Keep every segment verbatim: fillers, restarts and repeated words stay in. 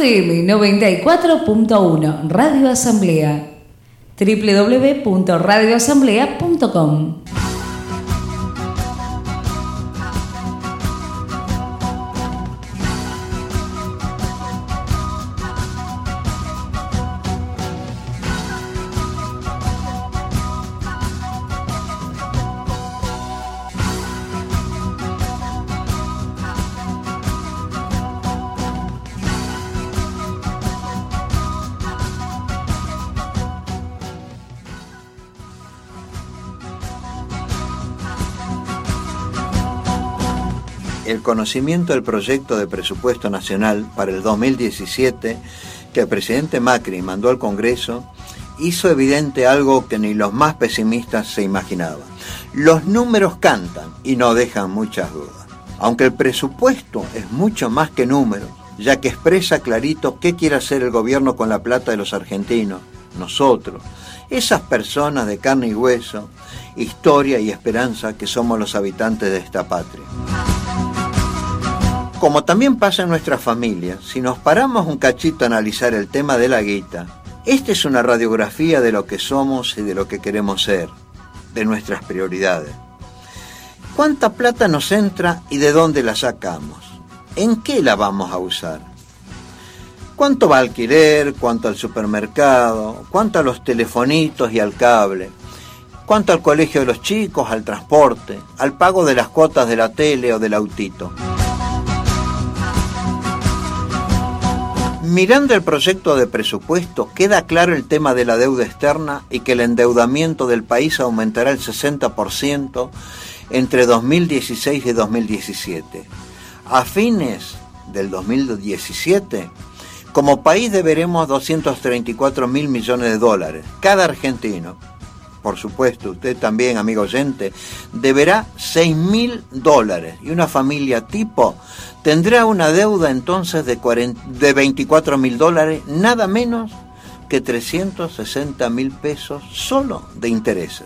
F M noventa y cuatro punto uno, Radio Asamblea. doble u doble u doble u punto radio asamblea punto com. El conocimiento del proyecto de presupuesto nacional para el dos mil diecisiete que el presidente Macri mandó al Congreso hizo evidente algo que ni los más pesimistas se imaginaban. Los números cantan y no dejan muchas dudas. Aunque el presupuesto es mucho más que números, ya que expresa clarito qué quiere hacer el gobierno con la plata de los argentinos, nosotros, esas personas de carne y hueso, historia y esperanza que somos los habitantes de esta patria. Como también pasa en nuestras familias, si nos paramos un cachito a analizar el tema de la guita, esta es una radiografía de lo que somos y de lo que queremos ser, de nuestras prioridades. ¿Cuánta plata nos entra y de dónde la sacamos? ¿En qué la vamos a usar? ¿Cuánto va al alquiler? ¿Cuánto al supermercado? ¿Cuánto a los telefonitos y al cable? ¿Cuánto al colegio de los chicos, al transporte, al pago de las cuotas de la tele o del autito? Mirando el proyecto de presupuesto, queda claro el tema de la deuda externa y que el endeudamiento del país aumentará el sesenta por ciento entre dos mil dieciséis y dos mil diecisiete. A fines del dos mil diecisiete, como país deberemos doscientos treinta y cuatro mil millones de dólares. Cada argentino, por supuesto, usted también, amigo oyente, deberá seis mil dólares y una familia tipo tendrá una deuda entonces de, cuarenta, de veinticuatro mil dólares, nada menos que trescientos sesenta mil pesos solo de intereses.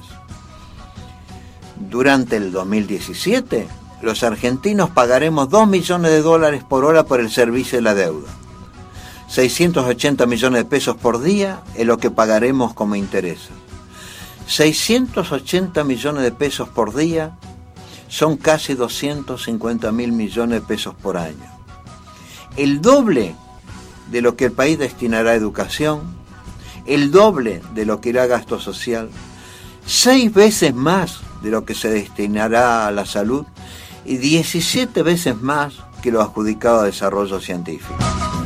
Durante el dos mil diecisiete, los argentinos pagaremos dos millones de dólares por hora por el servicio de la deuda. seiscientos ochenta millones de pesos por día es lo que pagaremos como intereses. seiscientos ochenta millones de pesos por día son casi doscientos cincuenta mil millones de pesos por año. El doble de lo que el país destinará a educación, el doble de lo que irá a gasto social, seis veces más de lo que se destinará a la salud y diecisiete veces más que lo adjudicado a desarrollo científico.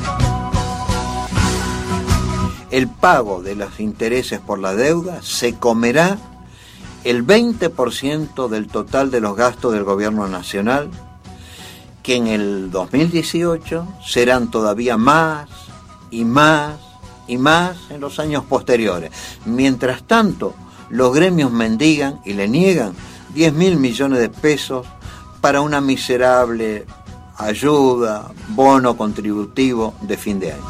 El pago de los intereses por la deuda se comerá el veinte por ciento del total de los gastos del gobierno nacional, que en el dos mil dieciocho serán todavía más y más y más en los años posteriores. Mientras tanto, los gremios mendigan y le niegan diez mil millones de pesos para una miserable ayuda, bono contributivo de fin de año.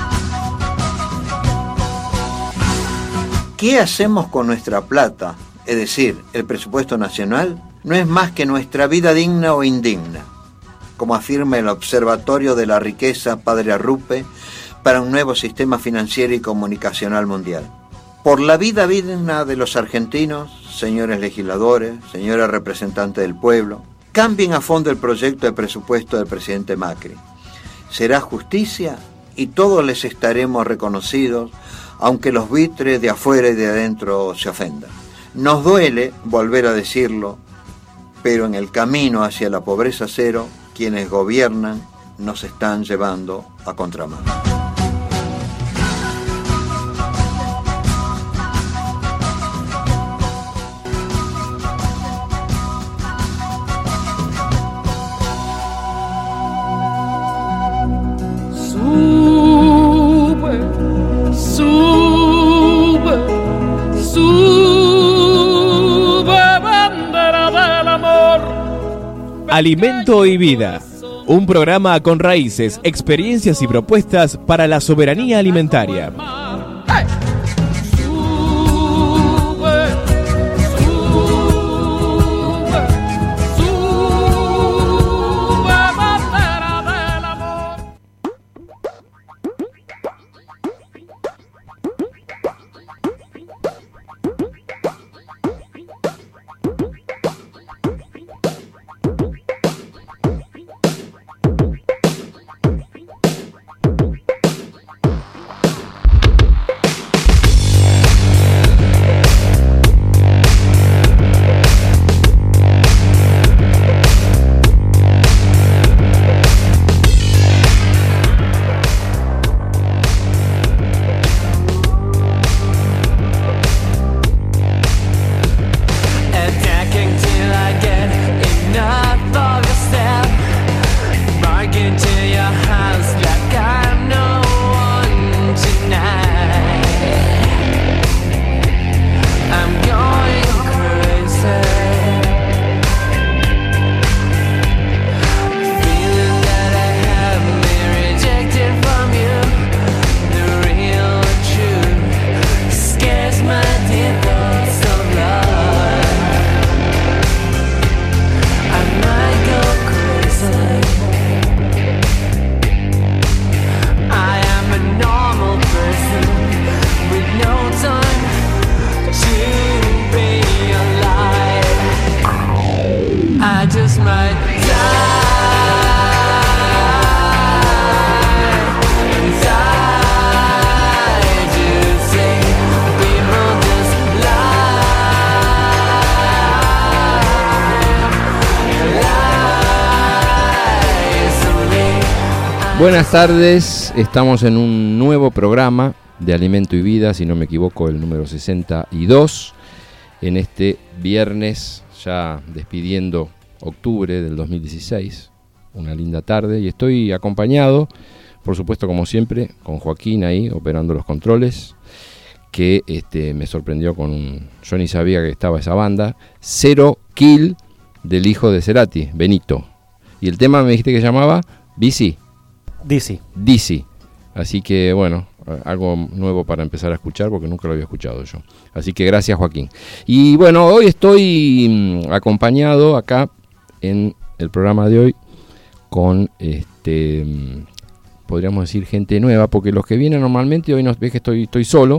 ¿Qué hacemos con nuestra plata? Es decir, el presupuesto nacional no es más que nuestra vida digna o indigna, como afirma el Observatorio de la Riqueza Padre Arrupe para un nuevo sistema financiero y comunicacional mundial. Por la vida digna de los argentinos, señores legisladores, señores representantes del pueblo, cambien a fondo el proyecto de presupuesto del presidente Macri. Será justicia y todos les estaremos reconocidos, aunque los buitres de afuera y de adentro se ofendan. Nos duele volver a decirlo, pero en el camino hacia la pobreza cero, quienes gobiernan nos están llevando a contramano. Sube, sube, sube, bandera del amor. Alimento y vida. Un programa con raíces, experiencias y propuestas para la soberanía alimentaria. Buenas tardes, estamos en un nuevo programa de Alimento y Vida, si no me equivoco, el número sesenta y dos, en este viernes, ya despidiendo octubre del dos mil dieciséis, una linda tarde, y estoy acompañado, por supuesto, como siempre, con Joaquín ahí, operando los controles, que este, me sorprendió con un... Yo ni sabía que estaba esa banda, Zero Kill, del hijo de Cerati, Benito, y el tema me dijiste que llamaba B C. D C. D C. Así que bueno, algo nuevo para empezar a escuchar porque nunca lo había escuchado yo. Así que gracias, Joaquín. Y bueno, hoy estoy mmm, acompañado acá en el programa de hoy con, este, mmm, podríamos decir, gente nueva, porque los que vienen normalmente, hoy nos ves que estoy, estoy solo,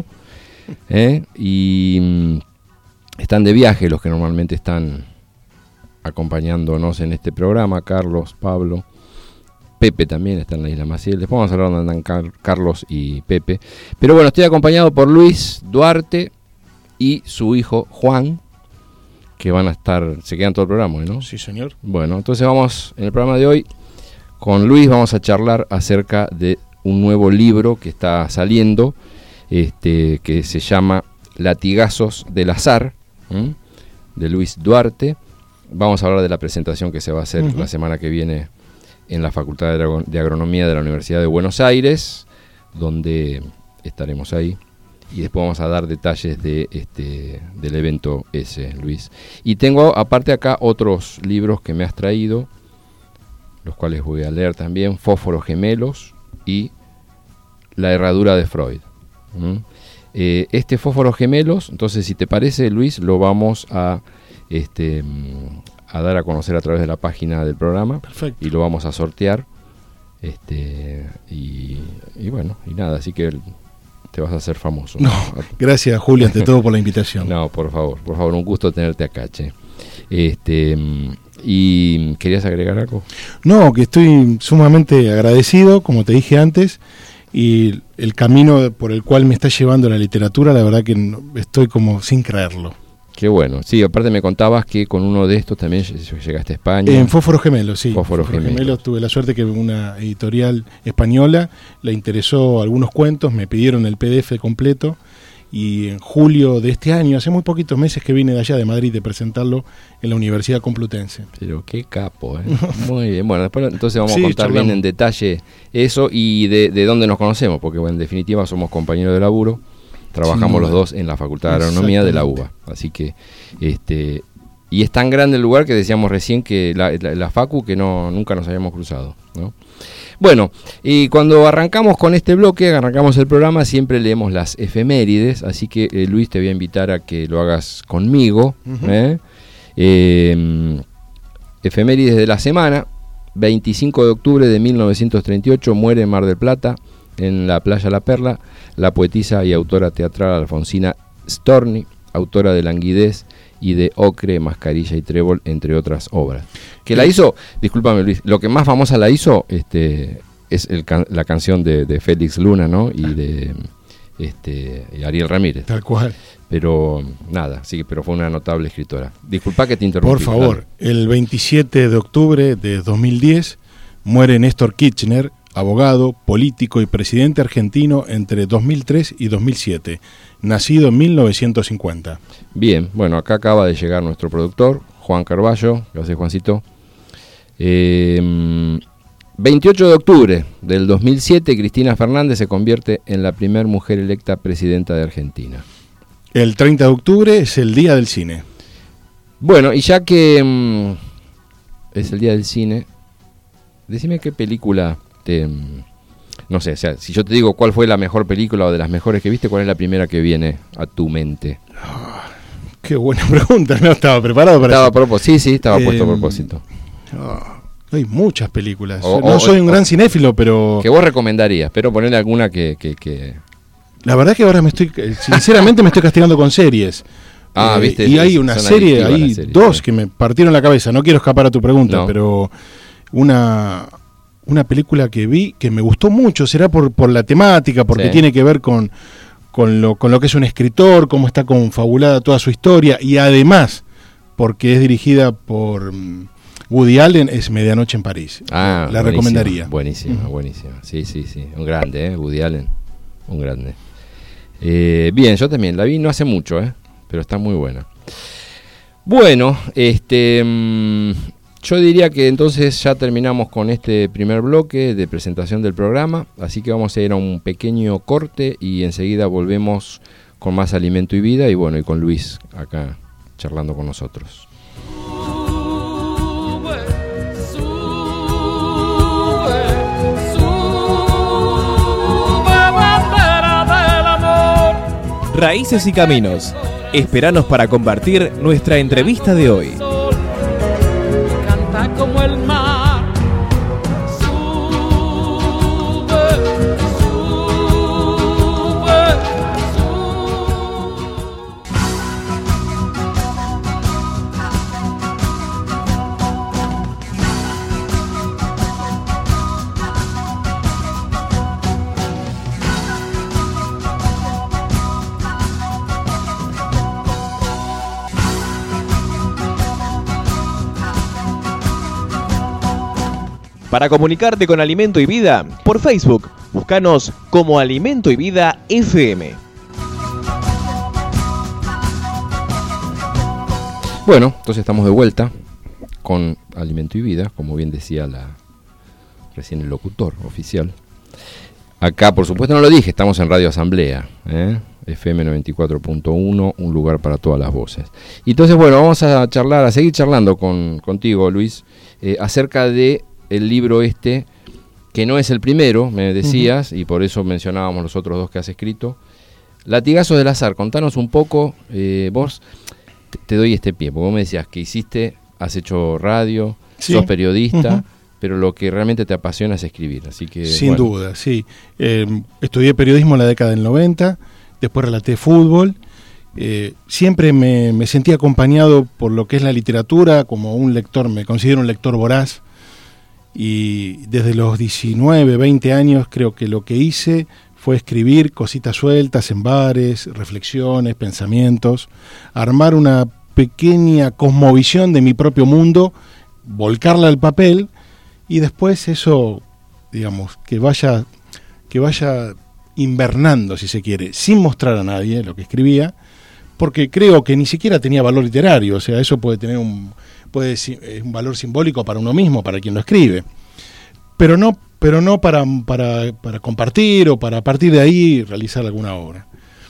¿eh? y mmm, están de viaje los que normalmente están acompañándonos en este programa, Carlos, Pablo, Pepe también está en la Isla Maciel. Después vamos a hablar dónde andan Car- Carlos y Pepe. Pero bueno, estoy acompañado por Luis Duarte y su hijo Juan, que van a estar, se quedan todo el programa, ¿no? Sí, señor. Bueno, entonces vamos, en el programa de hoy, con Luis vamos a charlar acerca de un nuevo libro que está saliendo, este, que se llama Latigazos del Azar, ¿m? de Luis Duarte. Vamos a hablar de la presentación que se va a hacer uh-huh. la semana que viene en la Facultad de, Agro- de Agronomía de la Universidad de Buenos Aires, donde estaremos ahí. Y después vamos a dar detalles de este del evento ese, Luis. Y tengo aparte acá otros libros que me has traído, los cuales voy a leer también, Fósforos Gemelos y La Herradura de Freud. ¿Mm? Eh, este Fósforos Gemelos, entonces si te parece, Luis, lo vamos a... este a dar a conocer a través de la página del programa. Perfecto. Y lo vamos a sortear este y, y bueno, y nada, así que te vas a hacer famoso. No, gracias, Julio, ante todo por la invitación. No, por favor, por favor, un gusto tenerte acá, che. Este, ¿y querías agregar algo? No, que estoy sumamente agradecido, como te dije antes, y el camino por el cual me está llevando la literatura, la verdad que estoy como sin creerlo. Qué bueno. Sí, aparte me contabas que con uno de estos también llegaste a España. En Fósforos Gemelos, sí. Fósforos Gemelos. Gemelos. Tuve la suerte que una editorial española le interesó algunos cuentos, me pidieron el P D F completo y en julio de este año, hace muy poquitos meses que vine de allá de Madrid de presentarlo en la Universidad Complutense. Pero qué capo, ¿eh? Muy bien. Bueno, después entonces vamos sí, a contar charlamos. bien en detalle eso y de, de dónde nos conocemos, porque bueno, en definitiva somos compañeros de laburo. Trabajamos los dos en la Facultad de Agronomía de la U B A. Así que, este, y es tan grande el lugar que decíamos recién que la, la, la Facu que no nunca nos habíamos cruzado, ¿no? Bueno, y cuando arrancamos con este bloque, arrancamos el programa, siempre leemos las efemérides, así que eh, Luis, te voy a invitar a que lo hagas conmigo. Uh-huh. ¿eh? Eh, efemérides de la semana, veinticinco de octubre de mil novecientos treinta y ocho, muere en Mar del Plata, en la playa La Perla, la poetisa y autora teatral Alfonsina Storni, autora de Languidez y de Ocre, Mascarilla y Trébol, entre otras obras. Que la hizo, discúlpame Luis, lo que más famosa la hizo este, es el can, la canción de, de Félix Luna, ¿no? Y de este, y Ariel Ramírez. Tal cual. Pero nada, sí, pero fue una notable escritora. Disculpa que te interrumpí. Por favor, claro. El veintisiete de octubre de dos mil diez muere Néstor Kirchner, abogado, político y presidente argentino entre dos mil tres y dos mil siete, nacido en mil novecientos cincuenta. Bien, bueno, acá acaba de llegar nuestro productor, Juan Carballo. Gracias, Juancito. Eh, veintiocho de octubre del dos mil siete, Cristina Fernández se convierte en la primera mujer electa presidenta de Argentina. El treinta de octubre es el Día del Cine. Bueno, y ya que mmm, es el Día del Cine, decime qué película... Te, no sé, o sea, si yo te digo cuál fue la mejor película o de las mejores que viste, ¿cuál es la primera que viene a tu mente? Oh, qué buena pregunta, no estaba preparado para estaba eso. A propósito, sí, sí, estaba eh, puesto a propósito. Oh, hay muchas películas. O, no o, soy un o, gran cinéfilo, pero... Que vos recomendarías, pero ponerle alguna que, que, que... La verdad que ahora me estoy, sinceramente me estoy castigando con series, Ah, eh, viste. y hay una serie, hay serie, dos sí. que me partieron la cabeza. No quiero escapar a tu pregunta, no. pero una, una película que vi que me gustó mucho, será por, por la temática, porque sí. tiene que ver con, con, lo, con lo que es un escritor, cómo está confabulada toda su historia, y además, porque es dirigida por Woody Allen, es Medianoche en París. Ah, la recomendaría. Buenísima, uh-huh. buenísima. Sí, sí, sí. Un grande, ¿eh? Woody Allen. Un grande. Eh, bien, yo también la vi no hace mucho, ¿eh? Pero está muy buena. Bueno, este, mmm, yo diría que entonces ya terminamos con este primer bloque de presentación del programa, así que vamos a ir a un pequeño corte y enseguida volvemos con más Alimento y Vida y bueno, y con Luis acá charlando con nosotros. Raíces y Caminos. Esperanos para compartir nuestra entrevista de hoy. Canta como el mar. Sube, sube, Para comunicarte con Alimento y Vida, por Facebook, búscanos como Alimento y Vida F M. Bueno, entonces estamos de vuelta con Alimento y Vida, como bien decía la recién el locutor oficial. Acá, por supuesto, no lo dije, estamos en Radio Asamblea, ¿eh? F M noventa y cuatro punto uno, un lugar para todas las voces. Y entonces, bueno, vamos a charlar, a seguir charlando con, contigo, Luis, eh, acerca de el libro este, que no es el primero, me decías, uh-huh. y por eso mencionábamos los otros dos que has escrito. Latigazos del Azar, contanos un poco, eh, vos, te, te doy este pie, porque vos me decías que hiciste, has hecho radio, sí. sos periodista, uh-huh. pero lo que realmente te apasiona es escribir, así que... Sin bueno. duda, sí. Eh, estudié periodismo en la década del noventa, después relaté fútbol, eh, siempre me, me sentí acompañado por lo que es la literatura, como un lector, me considero un lector voraz, y desde los diecinueve, veinte años creo que lo que hice fue escribir cositas sueltas en bares, reflexiones, pensamientos, armar una pequeña cosmovisión de mi propio mundo, volcarla al papel y después eso, digamos, que vaya, que vaya invernando, si se quiere, sin mostrar a nadie lo que escribía, porque creo que ni siquiera tenía valor literario, o sea, eso puede tener un... puede es un valor simbólico para uno mismo, para quien lo escribe, pero no, pero no para, para, para compartir o para a partir de ahí realizar alguna obra.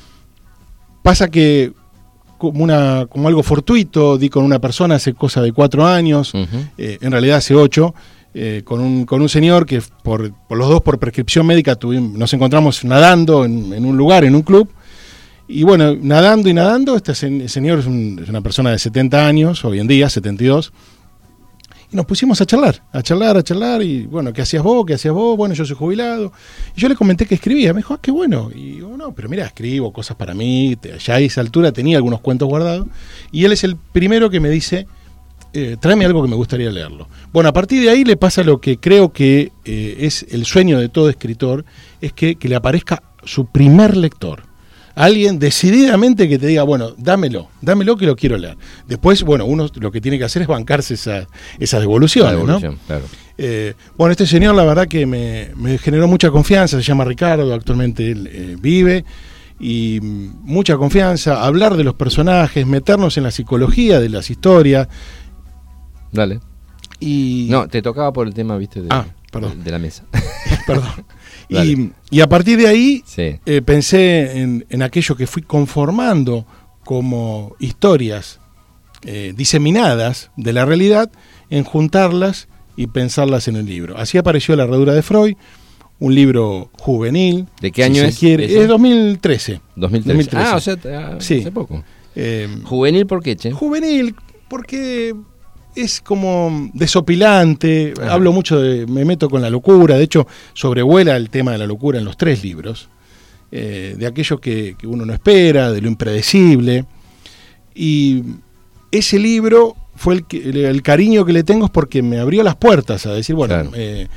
Pasa que como, una, como algo fortuito, di con una persona hace cosa de cuatro años, uh-huh. eh, en realidad hace ocho, eh, con, un, con un señor que por, por los dos por prescripción médica tuvimos, nos encontramos nadando en, en un lugar, en un club. Y bueno, nadando y nadando, este señor es, un, es una persona de setenta años, hoy en día, setenta y dos, y nos pusimos a charlar, a charlar, a charlar, y bueno, ¿qué hacías vos? ¿Qué hacías vos? Bueno, yo soy jubilado. Y yo le comenté que escribía, me dijo, ah, qué bueno. Y yo, no, pero mira, escribo cosas para mí, ya a esa altura tenía algunos cuentos guardados, y él es el primero que me dice, eh, tráeme algo que me gustaría leerlo. Bueno, a partir de ahí le pasa lo que creo que eh, es el sueño de todo escritor, es que, que le aparezca su primer lector. Alguien decididamente que te diga, bueno, dámelo, dámelo que lo quiero leer. Después, bueno, uno lo que tiene que hacer es bancarse esa, esas devoluciones, la devolución, ¿no? Claro. Eh, bueno, este señor la verdad que me, me generó mucha confianza, se llama Ricardo, actualmente él eh, vive, y mucha confianza, hablar de los personajes, meternos en la psicología de las historias. Dale. Y... No, te tocaba por el tema, viste, de, ah, perdón. de la mesa. Perdón. Y, y a partir de ahí sí. eh, pensé en, en aquello que fui conformando como historias eh, diseminadas de la realidad, en juntarlas y pensarlas en el libro. Así apareció La Herradura de Freud, un libro juvenil. ¿De qué año si es? Quiere, es dos mil trece. dos mil trece. Ah, o sea, ah, sí. hace poco. Eh, ¿Juvenil por qué, che? Juvenil porque... es como desopilante, ajá. Hablo mucho de, me meto con la locura, de hecho sobrevuela el tema de la locura en los tres libros, eh, de aquello que, que uno no espera, de lo impredecible, Y ese libro fue el, que, el, el cariño que le tengo es porque me abrió las puertas a decir, bueno, Claro. eh,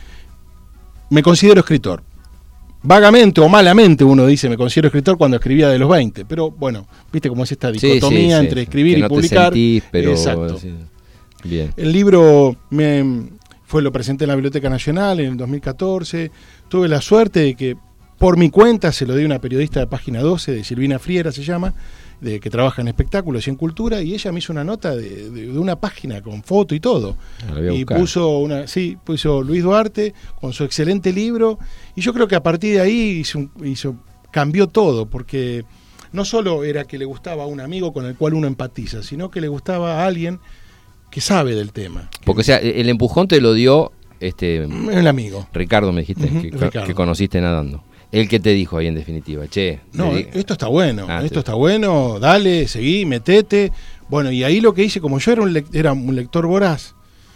me considero escritor. Vagamente o malamente uno dice me considero escritor cuando escribía de los veinte, pero bueno, viste cómo es esta Sí, dicotomía sí, sí. entre escribir Que y no te publicar. sentís, pero Exacto. sí. Bien. El libro me fue lo presenté en la Biblioteca Nacional en el dos mil catorce. Tuve la suerte de que por mi cuenta se lo di a una periodista de Página doce, de Silvina Friera se llama, de que trabaja en espectáculos y en cultura, y ella me hizo una nota de, de, de una página con foto y todo. Ah, la voy a Y buscar. puso una, sí, puso Luis Duarte con su excelente libro, y yo creo que a partir de ahí hizo, un- hizo cambió todo, porque no solo era que le gustaba a un amigo con el cual uno empatiza, sino que le gustaba a alguien que sabe del tema. Porque, o sea, el empujón te lo dio este El amigo. Ricardo, me dijiste, Ujú, que, Ricardo. que conociste nadando. El que te dijo ahí en definitiva, che. No, le di- esto está bueno, Ah, esto sí. está bueno, dale, seguí, metete. Bueno, y ahí lo que hice, como yo era un, lec- era un lector voraz,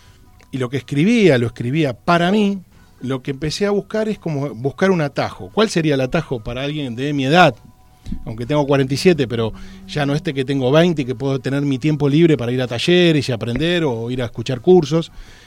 y lo que escribía, lo escribía para mí, lo que empecé a buscar es como buscar un atajo. ¿Cuál sería el atajo para alguien de mi edad? Aunque tengo cuarenta y siete, pero ya no este que tengo veinte y que puedo tener mi tiempo libre para ir a talleres y aprender o ir a escuchar cursos.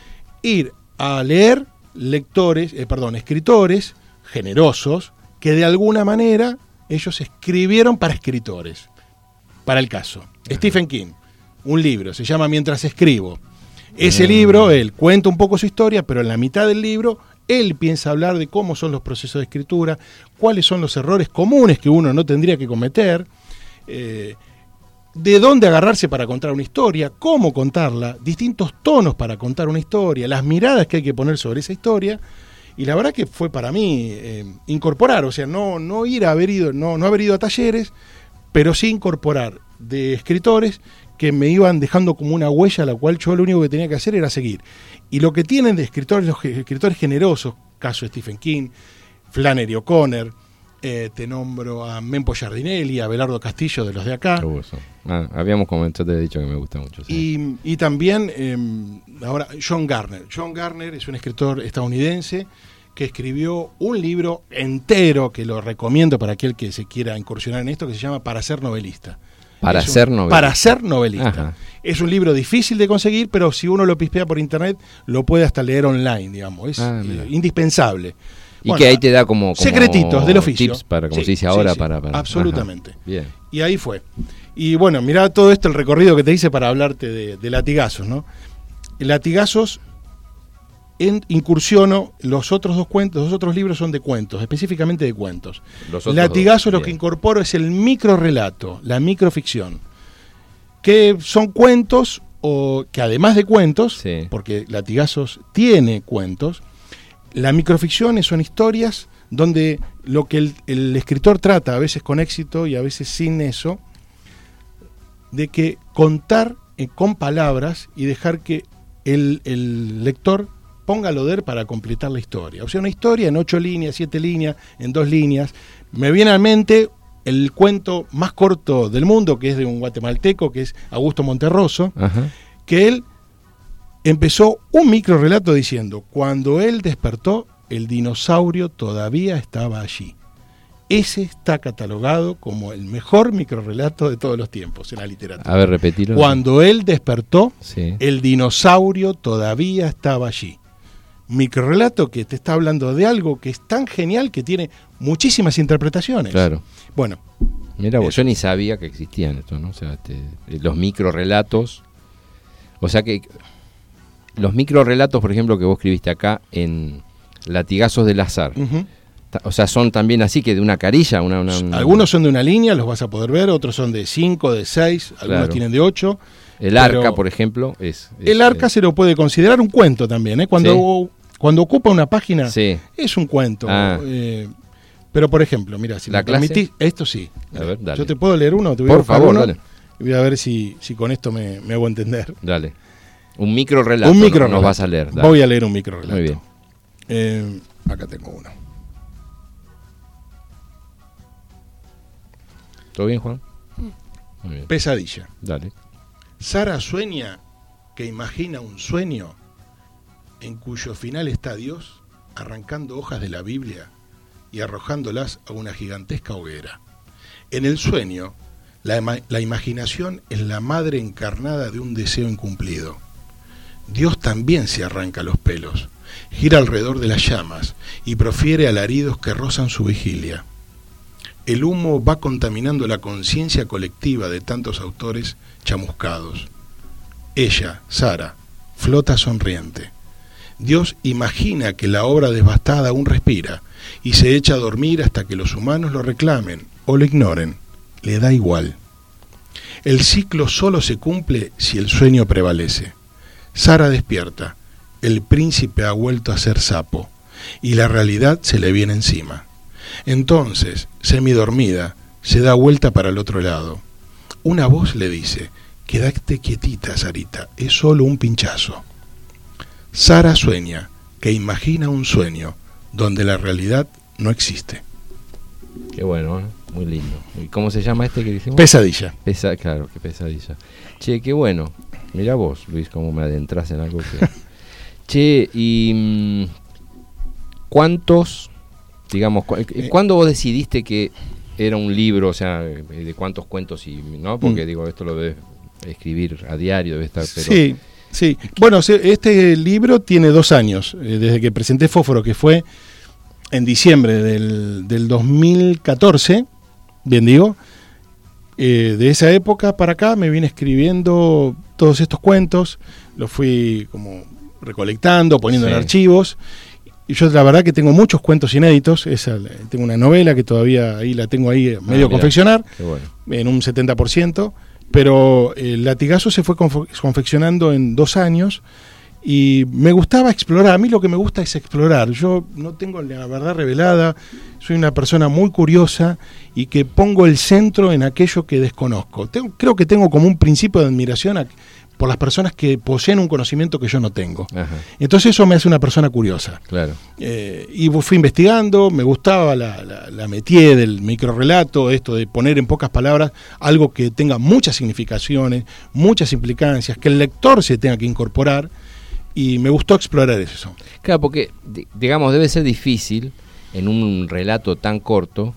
Ir a leer lectores, eh, perdón, escritores generosos que de alguna manera ellos escribieron para escritores. Para el caso, Stephen King, un libro, se llama Mientras escribo. Ese libro, él cuenta un poco su historia, pero en la mitad del libro él piensa hablar de cómo son los procesos de escritura, cuáles son los errores comunes que uno no tendría que cometer, eh, de dónde agarrarse para contar una historia, cómo contarla, distintos tonos para contar una historia, las miradas que hay que poner sobre esa historia. Y la verdad que fue para mí eh, incorporar, o sea, no, no ir a haber ido, no, no haber ido a talleres, pero sí incorporar de escritores que me iban dejando como una huella, la cual yo lo único que tenía que hacer era seguir. Y lo que tienen de escritores, los escritores generosos, caso de Stephen King, Flannery O'Connor, eh, te nombro a Mempo Giardinelli, a Abelardo Castillo de los de acá. Qué gusto. Ah, habíamos comentado, te he dicho que me gusta mucho. Sí. Y, y también, eh, ahora, John Garner. John Garner es un escritor estadounidense que escribió un libro entero, que lo recomiendo para aquel que se quiera incursionar en esto, que se llama Para ser novelista. Para Es un- ser novelista. Para ser novelista. Ajá. Es un libro difícil de conseguir, pero si uno lo pispea por internet, lo puede hasta leer online, digamos. Es Ah, eh, mira. indispensable. Y Bueno, que ahí te da como, como secretitos del oficio. tips para, como Sí, se dice sí, ahora, sí, para, para- absolutamente. Ajá. Bien. Y ahí fue. Y bueno, mirá todo esto, el recorrido que te hice para hablarte de, de Latigazos, ¿no? Latigazos, en, incursiono, los otros dos cuentos, los otros libros son de cuentos, específicamente de cuentos. Los otros Latigazos dos, lo bien. que incorporo es el microrrelato, la microficción, que son cuentos, o que además de cuentos, Sí. porque Latigazos tiene cuentos, la microficción son historias donde lo que el, el escritor trata, a veces con éxito y a veces sin eso, de que contar eh, con palabras y dejar que el, el lector ponga el oder para completar la historia. O sea, una historia en ocho líneas, siete líneas, en dos líneas. Me viene a mente el cuento más corto del mundo, que es de un guatemalteco, que es Augusto Monterroso, Ajá. que él empezó un microrelato diciendo: cuando él despertó, el dinosaurio todavía estaba allí. Ese está catalogado como el mejor microrelato de todos los tiempos en la literatura. A ver, repetilo. Cuando él despertó, Sí. el dinosaurio todavía estaba allí. Microrelato que te está hablando de algo que es tan genial que tiene muchísimas interpretaciones. Claro. Bueno, Mira vos, Eso. yo ni sabía que existían esto, ¿no? O sea, este, los microrelatos. O sea que los microrelatos, por ejemplo, que vos escribiste acá en Latigazos del Azar. ujú. Ta- O sea, son también así que de una carilla, una, una- una- Algunos son de una línea, los vas a poder ver, otros son de cinco, de seis, algunos Claro. tienen de ocho. El arca, pero por ejemplo, es, es, El arca eh, se lo puede considerar un cuento también, ¿eh? Cuando, cuando ocupa una página, Sí. es un cuento. Ah. eh, pero, por ejemplo, mira, si ¿La me clase? permitís, esto sí. A ver, dale. Yo te puedo leer uno, te voy a Por buscar favor, uno, dale. y voy a ver si, si con esto me, me hago entender. Dale. Un microrelato. un ¿no? micro Nos vas a leer. dale. Voy a leer un micro relato. Muy bien. Eh, acá tengo uno. ¿Todo bien, Juan? Muy bien. Pesadilla. Dale. Sara sueña que imagina un sueño en cuyo final está Dios arrancando hojas de la Biblia y arrojándolas a una gigantesca hoguera. En el sueño, La, la imaginación es la madre encarnada de un deseo incumplido. Dios también se arranca los pelos, gira alrededor de las llamas y profiere alaridos que rozan su vigilia. El humo va contaminando la conciencia colectiva de tantos autores chamuscados. Ella, Sara, flota sonriente. Dios imagina que la obra devastada aún respira y se echa a dormir hasta que los humanos lo reclamen o lo ignoren. Le da igual. El ciclo solo se cumple si el sueño prevalece. Sara despierta. El príncipe ha vuelto a ser sapo y la realidad se le viene encima. Entonces, semidormida, se da vuelta para el otro lado. Una voz le dice: quédate quietita, Sarita, es solo un pinchazo. Sara sueña, que imagina un sueño donde la realidad no existe. Qué bueno, ¿eh? Muy lindo. ¿Y cómo se llama este que dijimos? Pesadilla. Pesa, claro, qué pesadilla. Che, qué bueno. Mirá vos, Luis, cómo me adentras en algo que... Che, y... ¿cuántos, digamos, cu cuándo vos decidiste que era un libro, o sea, de cuántos cuentos y... ¿no? Porque, mm. digo, esto lo debes escribir a diario, debe estar... Pero... Sí, sí. Bueno, este libro tiene dos años, desde que presenté Fósforo, que fue en diciembre del, del dos mil catorce, bien digo, eh, de esa época para acá me vine escribiendo todos estos cuentos, los fui como recolectando, poniendo sí. en archivos, y yo la verdad que tengo muchos cuentos inéditos. Esa, tengo una novela que todavía ahí la tengo ahí medio ah, confeccionar, bueno. en un setenta por ciento, pero el Latigazo se fue confeccionando en dos años, y me gustaba explorar. A mí lo que me gusta es explorar. Yo no tengo la verdad revelada, soy una persona muy curiosa y que pongo el centro en aquello que desconozco. Tengo, creo que tengo como un principio de admiración a, por las personas que poseen un conocimiento que yo no tengo. Ajá. Entonces eso me hace una persona curiosa. Claro. Eh, y fui investigando, me gustaba la, la, la métier del microrrelato, esto de poner en pocas palabras algo que tenga muchas significaciones, muchas implicancias, que el lector se tenga que incorporar. Y me gustó explorar eso. Claro, porque, digamos, debe ser difícil en un relato tan corto.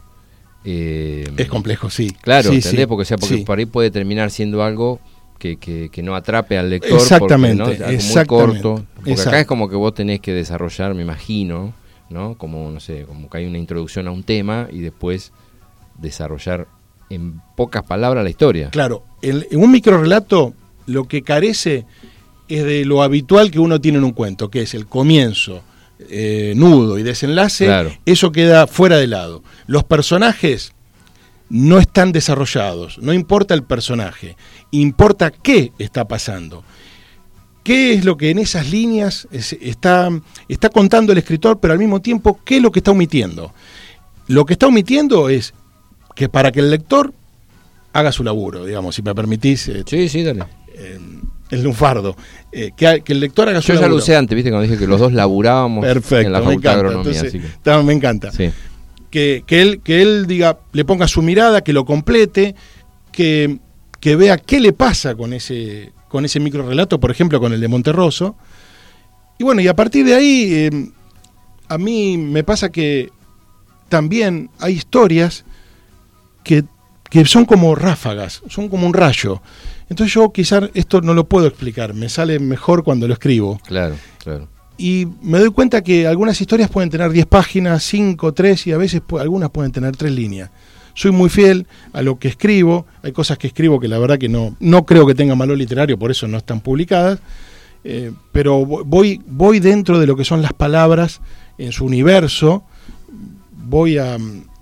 Eh, es complejo, sí. Claro, sí, ¿entendés? Sí, porque, o sea, porque sí. por ahí puede terminar siendo algo que, que, que no atrape al lector. Exactamente, porque, ¿no? Algo exactamente. muy corto. Porque Exacto. acá es como que vos tenés que desarrollar, me imagino, ¿no? Como, no sé, como que hay una introducción a un tema y después desarrollar en pocas palabras la historia. Claro, el, en un microrrelato lo que carece es de lo habitual que uno tiene en un cuento, que es el comienzo, eh, nudo y desenlace. Claro. Eso queda fuera de lado. Los personajes no están desarrollados, no importa el personaje, importa qué está pasando. ¿Qué es lo que en esas líneas es, está, está contando el escritor, pero al mismo tiempo, qué es lo que está omitiendo? Lo que está omitiendo es que para que el lector haga su laburo, digamos, si me permitís. Eh, sí, sí, dale. Eh, el lunfardo, eh, que, que el lector haga su Yo laburo. Ya lo usé antes, viste, cuando dije que los dos laburábamos. Perfecto, en la facultad de agronomía. Entonces, así que... está, me encanta. Sí. Que, que, él, que él diga, le ponga su mirada, que lo complete, que, que vea qué le pasa con ese, con ese microrrelato, por ejemplo, con el de Monterroso. Y bueno, y a partir de ahí, eh, a mí me pasa que también hay historias que, que son como ráfagas, son como un rayo. Entonces yo quizás esto no lo puedo explicar, me sale mejor cuando lo escribo. Claro, claro. Y me doy cuenta que algunas historias pueden tener diez páginas, cinco, tres, y a veces pu- algunas pueden tener tres líneas. Soy muy fiel a lo que escribo, hay cosas que escribo que la verdad que no, no creo que tengan valor literario, por eso no están publicadas, eh, pero voy, voy dentro de lo que son las palabras, en su universo, voy, a,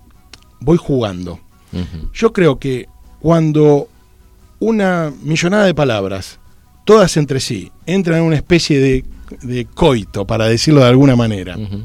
voy jugando. Uh-huh. Yo creo que cuando una millonada de palabras, todas entre sí, entran en una especie de, de coito, para decirlo de alguna manera, uh-huh.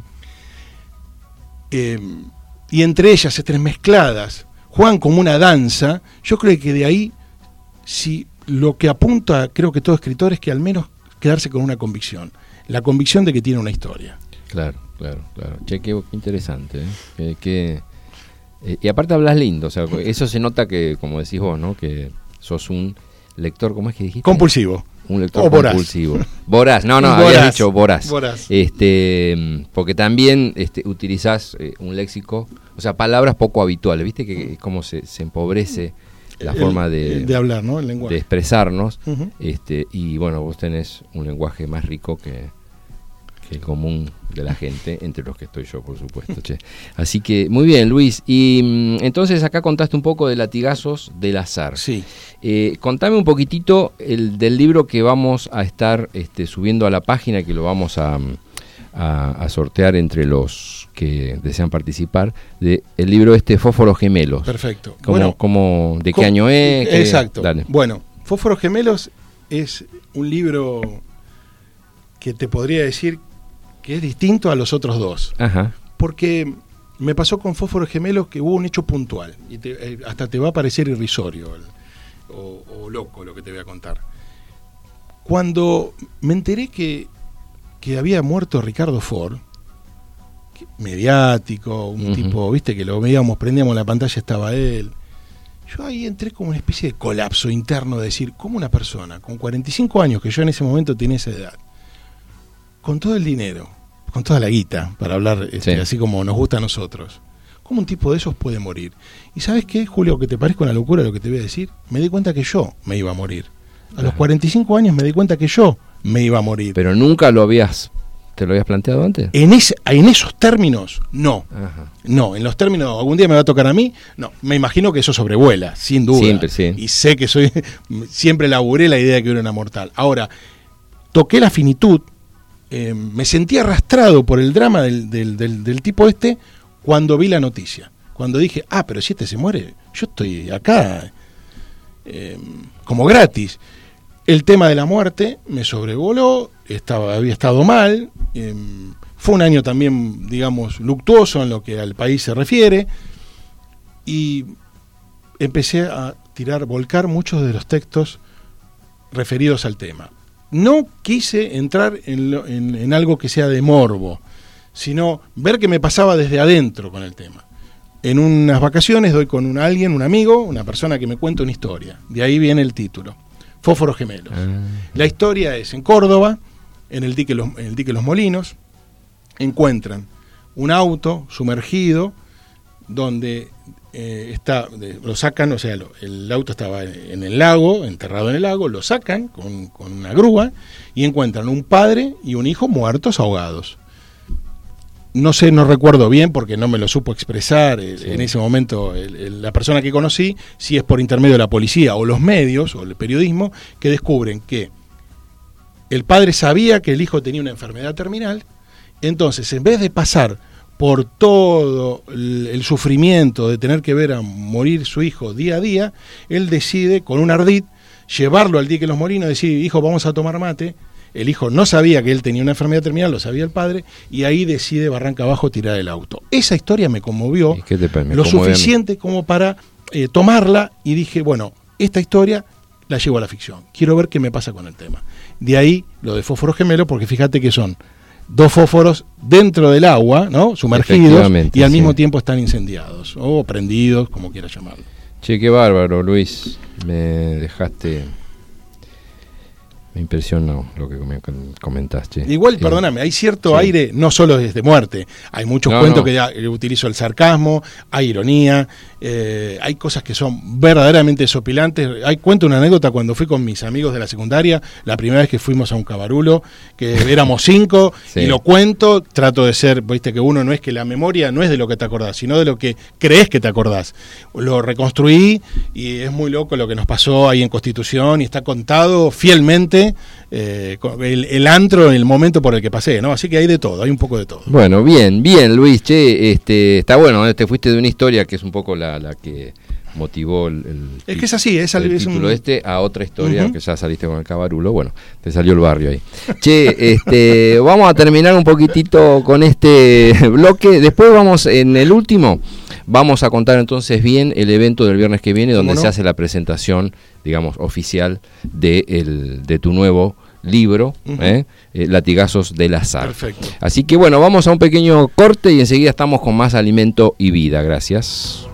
eh, y entre ellas entremezcladas, juegan como una danza. Yo creo que de ahí, si lo que apunta, creo que todo escritor, es que al menos quedarse con una convicción, la convicción de que tiene una historia. Claro, claro, claro. Che, qué interesante, ¿eh? Que, que, eh, y aparte hablas lindo, o sea, eso se nota que, como decís vos, ¿no? Que sos un lector, ¿cómo es que dijiste? Compulsivo. Un lector o compulsivo. Voraz. No, no, voraz. habías dicho voraz. voraz. Este, porque también este, utilizás eh, un léxico, o sea, palabras poco habituales, ¿viste? Que es como se, se empobrece la el, forma de, de hablar, ¿no? El lenguaje. De expresarnos. Uh-huh. este, y bueno, vos tenés un lenguaje más rico que, que el común de la gente, entre los que estoy yo, por supuesto. Che. Así que, muy bien, Luis. Y mm, entonces acá contaste un poco de Latigazos del Azar. Sí. Eh, contame un poquitito el, del libro que vamos a estar este, subiendo a la página, que lo vamos a, a, a sortear entre los que desean participar, de el libro este Fósforos Gemelos. Perfecto. Como, bueno, como, ¿de qué ¿cómo? año es? ¿Qué? Exacto. Dale. Bueno, Fósforos Gemelos es un libro que te podría decir que es distinto a los otros dos. Ajá. Porque me pasó con Fósforos Gemelos que hubo un hecho puntual, y te, eh, hasta te va a parecer irrisorio el, o, o loco lo que te voy a contar. Cuando me enteré que, que había muerto Ricardo Ford, que, mediático, un uh-huh. tipo, viste, que lo veíamos, prendíamos la pantalla, estaba él. Yo ahí entré como una especie de colapso interno, de decir, ¿cómo una persona con cuarenta y cinco años, que yo en ese momento tenía esa edad, con todo el dinero, con toda la guita, para hablar este, sí. así como nos gusta a nosotros, ¿cómo un tipo de esos puede morir? ¿Y sabes qué, Julio, que te parezca una locura lo que te voy a decir? Me di cuenta que yo me iba a morir. A Ajá. los cuarenta y cinco años me di cuenta que yo me iba a morir. ¿Pero nunca lo habías, te lo habías planteado antes? En, ese, en esos términos, no. Ajá. No, en los términos, algún día me va a tocar a mí, no. Me imagino que eso sobrevuela, sin duda. Siempre, sí. Y sé que soy, siempre laburé la idea de que era una mortal. Ahora, toqué la finitud. Eh, me sentí arrastrado por el drama del, del, del, del tipo este cuando vi la noticia. Cuando dije, ah, pero si este se muere, yo estoy acá eh, como gratis. El tema de la muerte me sobrevoló, estaba, había estado mal. Eh, fue un año también, digamos, luctuoso en lo que al país se refiere. Y empecé a tirar, volcar muchos de los textos referidos al tema. No quise entrar en, lo, en, en algo que sea de morbo, sino ver qué me pasaba desde adentro con el tema. En unas vacaciones doy con un alguien, un amigo, una persona que me cuenta una historia. De ahí viene el título, Fósforos Gemelos. Ah. La historia es en Córdoba, en el dique Los, en el dique Los Molinos, encuentran un auto sumergido donde eh, está, de, lo sacan, o sea, lo, el auto estaba en el lago, enterrado en el lago, lo sacan con, con una grúa y encuentran un padre y un hijo muertos ahogados. No sé, no recuerdo bien porque no me lo supo expresar eh, sí. en ese momento el, el, la persona que conocí, si es por intermedio de la policía o los medios o el periodismo, que descubren que el padre sabía que el hijo tenía una enfermedad terminal, entonces en vez de pasar por todo el, el sufrimiento de tener que ver a morir su hijo día a día, él decide con un ardid llevarlo al dique Los Molinos y decir, hijo, vamos a tomar mate. El hijo no sabía que él tenía una enfermedad terminal, lo sabía el padre, y ahí decide barranca abajo tirar el auto. Esa historia me conmovió ¿Qué te, me lo suficiente como para eh, tomarla y dije, bueno, esta historia la llevo a la ficción. Quiero ver qué me pasa con el tema. De ahí lo de Fósforos Gemelos, porque fíjate que son dos fósforos dentro del agua, ¿no? Sumergidos, y al sí. mismo tiempo están incendiados o prendidos, como quieras llamarlo. Che, qué bárbaro, Luis. Me dejaste... Me impresionó lo que me comentaste. Igual, perdóname, hay cierto sí. aire, no solo desde muerte. Hay muchos no, cuentos no. que ya, utilizo el sarcasmo, hay ironía, eh, hay cosas que son verdaderamente sopilantes. Hay cuento una anécdota cuando fui con mis amigos de la secundaria, la primera vez que fuimos a un cabarulo, que éramos cinco, sí. y lo cuento, trato de ser, viste que uno no es que la memoria no es de lo que te acordás, sino de lo que crees que te acordás. Lo reconstruí y es muy loco lo que nos pasó ahí en Constitución y está contado fielmente. Eh, el, el antro en el momento por el que pasé, ¿no? Así que hay de todo, hay un poco de todo. Bueno, bien, bien, Luis, che, este, está bueno, ¿eh? Te fuiste de una historia que es un poco la, la que motivó el, el es que es así, es el es título un... este a otra historia, uh-huh. que ya saliste con el cabarulo, bueno, te salió el barrio ahí. Che, este, vamos a terminar un poquitito con este bloque, después vamos en el último, vamos a contar entonces bien el evento del viernes que viene, donde no? se hace la presentación, digamos, oficial de, el, de tu nuevo libro, uh-huh. ¿eh? Eh, Latigazos del Azar. Perfecto. Así que bueno, vamos a un pequeño corte y enseguida estamos con más Alimento y Vida. Gracias.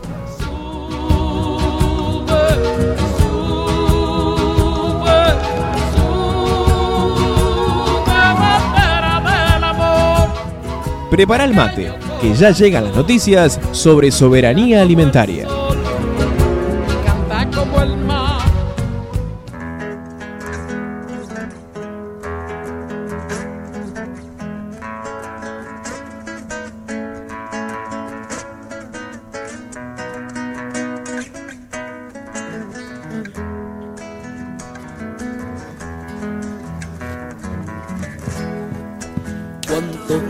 Prepara el mate, que ya llegan las noticias sobre soberanía alimentaria. Canta como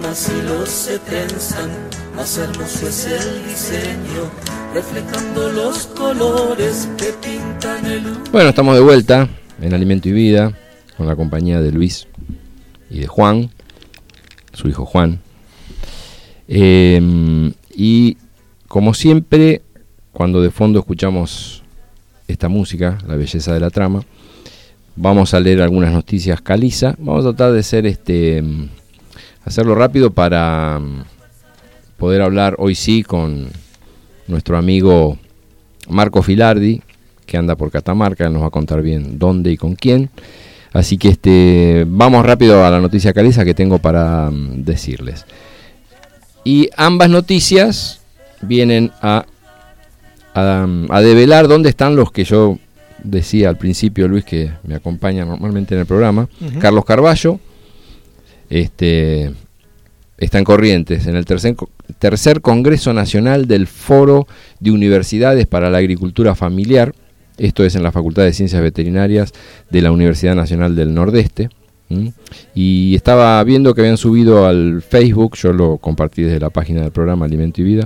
plumas y los se trenzan, más hermoso es el diseño, reflejando los colores que pintan el humo. Bueno, estamos de vuelta en Alimento y Vida con la compañía de Luis y de Juan, su hijo Juan. Eh, y como siempre, cuando de fondo escuchamos esta música, la belleza de la trama, vamos a leer algunas noticias caliza. Vamos a tratar de ser este, hacerlo rápido para poder hablar hoy sí con nuestro amigo Marco Filardi, que anda por Catamarca. Él nos va a contar bien dónde y con quién. Así que este, vamos rápido a la noticia caliza que tengo para um, decirles. Y ambas noticias vienen a, a, a develar dónde están los que yo decía al principio, Luis, que me acompaña normalmente en el programa. Uh-huh. Carlos Carballo este, está en Corrientes, en el tercer, tercer Congreso Nacional del Foro de Universidades para la Agricultura Familiar. Esto es en la Facultad de Ciencias Veterinarias de la Universidad Nacional del Nordeste. ¿Mm? Y estaba viendo que habían subido al Facebook, yo lo compartí desde la página del programa Alimento y Vida,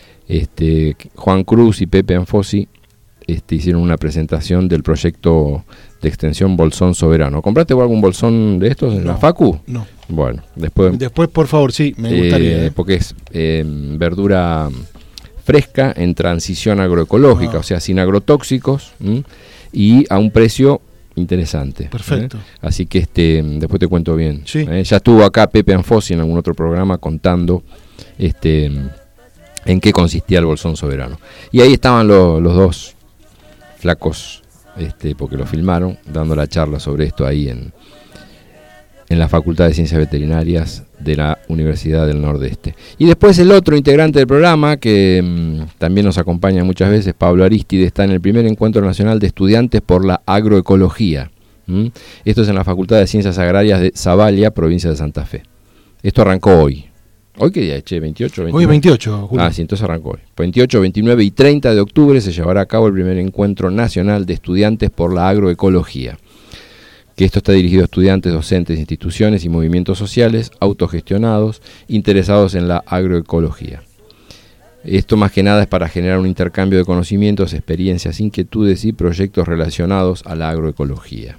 este, Juan Cruz y Pepe Anfosi este, hicieron una presentación del proyecto de extensión Bolsón Soberano. ¿Compraste algún bolsón de estos en no, la Facu? No. Bueno, después... Después, por favor, sí, me gustaría. Eh, ¿eh? Porque es eh, verdura fresca en transición agroecológica, ah. o sea, sin agrotóxicos, ¿m? Y a un precio interesante. Perfecto. ¿eh? Así que este después te cuento bien. Sí. ¿eh? Ya estuvo acá Pepe Anfosi en algún otro programa contando este en qué consistía el Bolsón Soberano. Y ahí estaban lo, los dos flacos, este, porque lo filmaron, dando la charla sobre esto ahí en en la Facultad de Ciencias Veterinarias de la Universidad del Nordeste. Y después el otro integrante del programa, que mmm, también nos acompaña muchas veces, Pablo Aristide, está en el primer Encuentro Nacional de Estudiantes por la Agroecología. ¿Mm? Esto es en la Facultad de Ciencias Agrarias de Zavalia, provincia de Santa Fe. Esto arrancó hoy. ¿Hoy qué día es, che? ¿veintiocho? veintinueve? Hoy veintiocho, Julio. Ah, sí, entonces arrancó hoy. veintiocho, veintinueve y treinta de octubre se llevará a cabo el primer Encuentro Nacional de Estudiantes por la Agroecología. Que esto está dirigido a estudiantes, docentes, instituciones y movimientos sociales autogestionados interesados en la agroecología. Esto más que nada es para generar un intercambio de conocimientos, experiencias, inquietudes y proyectos relacionados a la agroecología.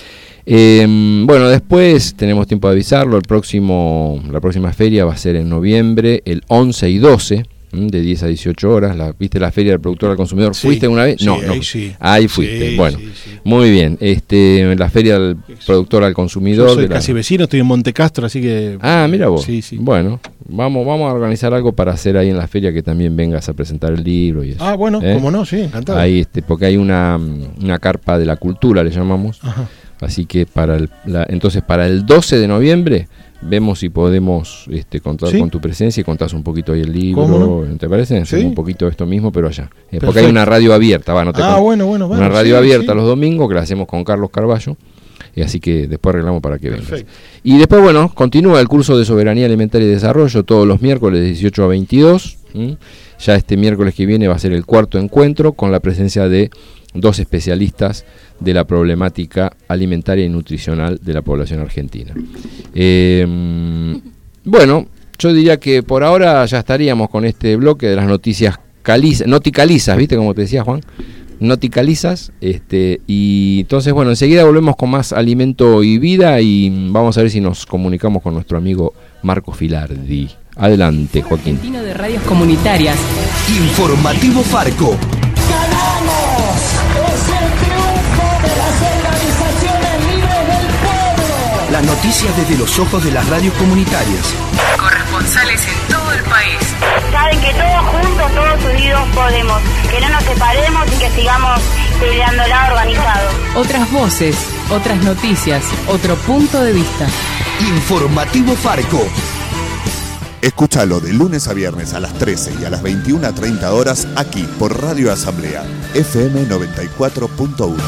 Eh, bueno, después tenemos tiempo de avisarlo, el próximo, la próxima feria va a ser en noviembre, el once y doce, de diez a dieciocho horas. La, ¿Viste la feria del productor al consumidor? Sí, ¿Fuiste una vez? Sí, no, no. Ahí, sí. ahí fuiste. Sí, bueno, sí, sí. Muy bien. Este, la feria del productor al consumidor. Yo soy de la... casi vecino, estoy en Montecastro, así que... Ah, mira vos. Sí, sí. Bueno, vamos, vamos a organizar algo para hacer ahí en la feria, que también vengas a presentar el libro y eso. Ah, bueno, ¿Eh? cómo no, sí, encantado. Ahí, este, porque hay una, una carpa de la cultura, le llamamos. Ajá. Así que para el, la, entonces para el doce de noviembre vemos si podemos este, contar ¿Sí? con tu presencia y contás un poquito ahí el libro. ¿Cómo no? ¿Te parece? ¿Sí? Un poquito esto mismo, pero allá. Eh, porque Perfecto. hay una radio abierta, va, no te Ah, con... bueno, bueno, bueno. Una radio sí, abierta sí. los domingos que la hacemos con Carlos Carballo. Y así que después arreglamos para que vengas. Perfecto. Y después, bueno, continúa el curso de Soberanía Alimentaria y Desarrollo todos los miércoles de dieciocho a veintidós. ¿m? Ya este miércoles que viene va a ser el cuarto encuentro con la presencia de dos especialistas de la problemática alimentaria y nutricional de la población argentina. Eh, bueno, yo diría que por ahora ya estaríamos con este bloque de las noticias calizas, noticalizas, ¿viste como te decía Juan? Noticalizas, este, y entonces bueno, enseguida volvemos con más Alimento y Vida y vamos a ver si nos comunicamos con nuestro amigo Marco Filardi. Adelante, Joaquín. Argentino de Radios Comunitarias. Informativo Farco. ¡Ganamos! ¡Es el triunfo de las organizaciones libres del pueblo! Las noticias desde los ojos de las radios comunitarias. Corresponsales en todo el país. Saben que todos juntos, todos unidos podemos. Que no nos separemos y que sigamos peleándola organizados. Otras voces, otras noticias, otro punto de vista. Informativo Farco. Escúchalo de lunes a viernes a las trece y a las veintiuna treinta horas aquí por Radio Asamblea, F M noventa y cuatro punto uno.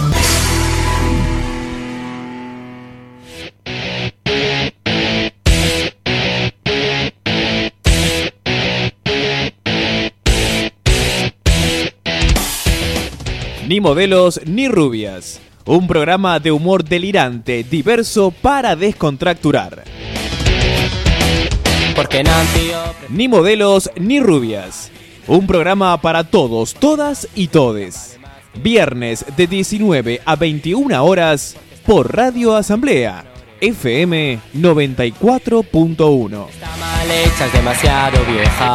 Ni modelos ni rubias. Un programa de humor delirante, diverso para descontracturar. porque Nancio... Ni modelos ni rubias. Un programa para todos, todas y todes. Viernes de diecinueve a veintiuna horas por Radio Asamblea, F M noventa y cuatro punto uno. Está mal hecha, es demasiado vieja.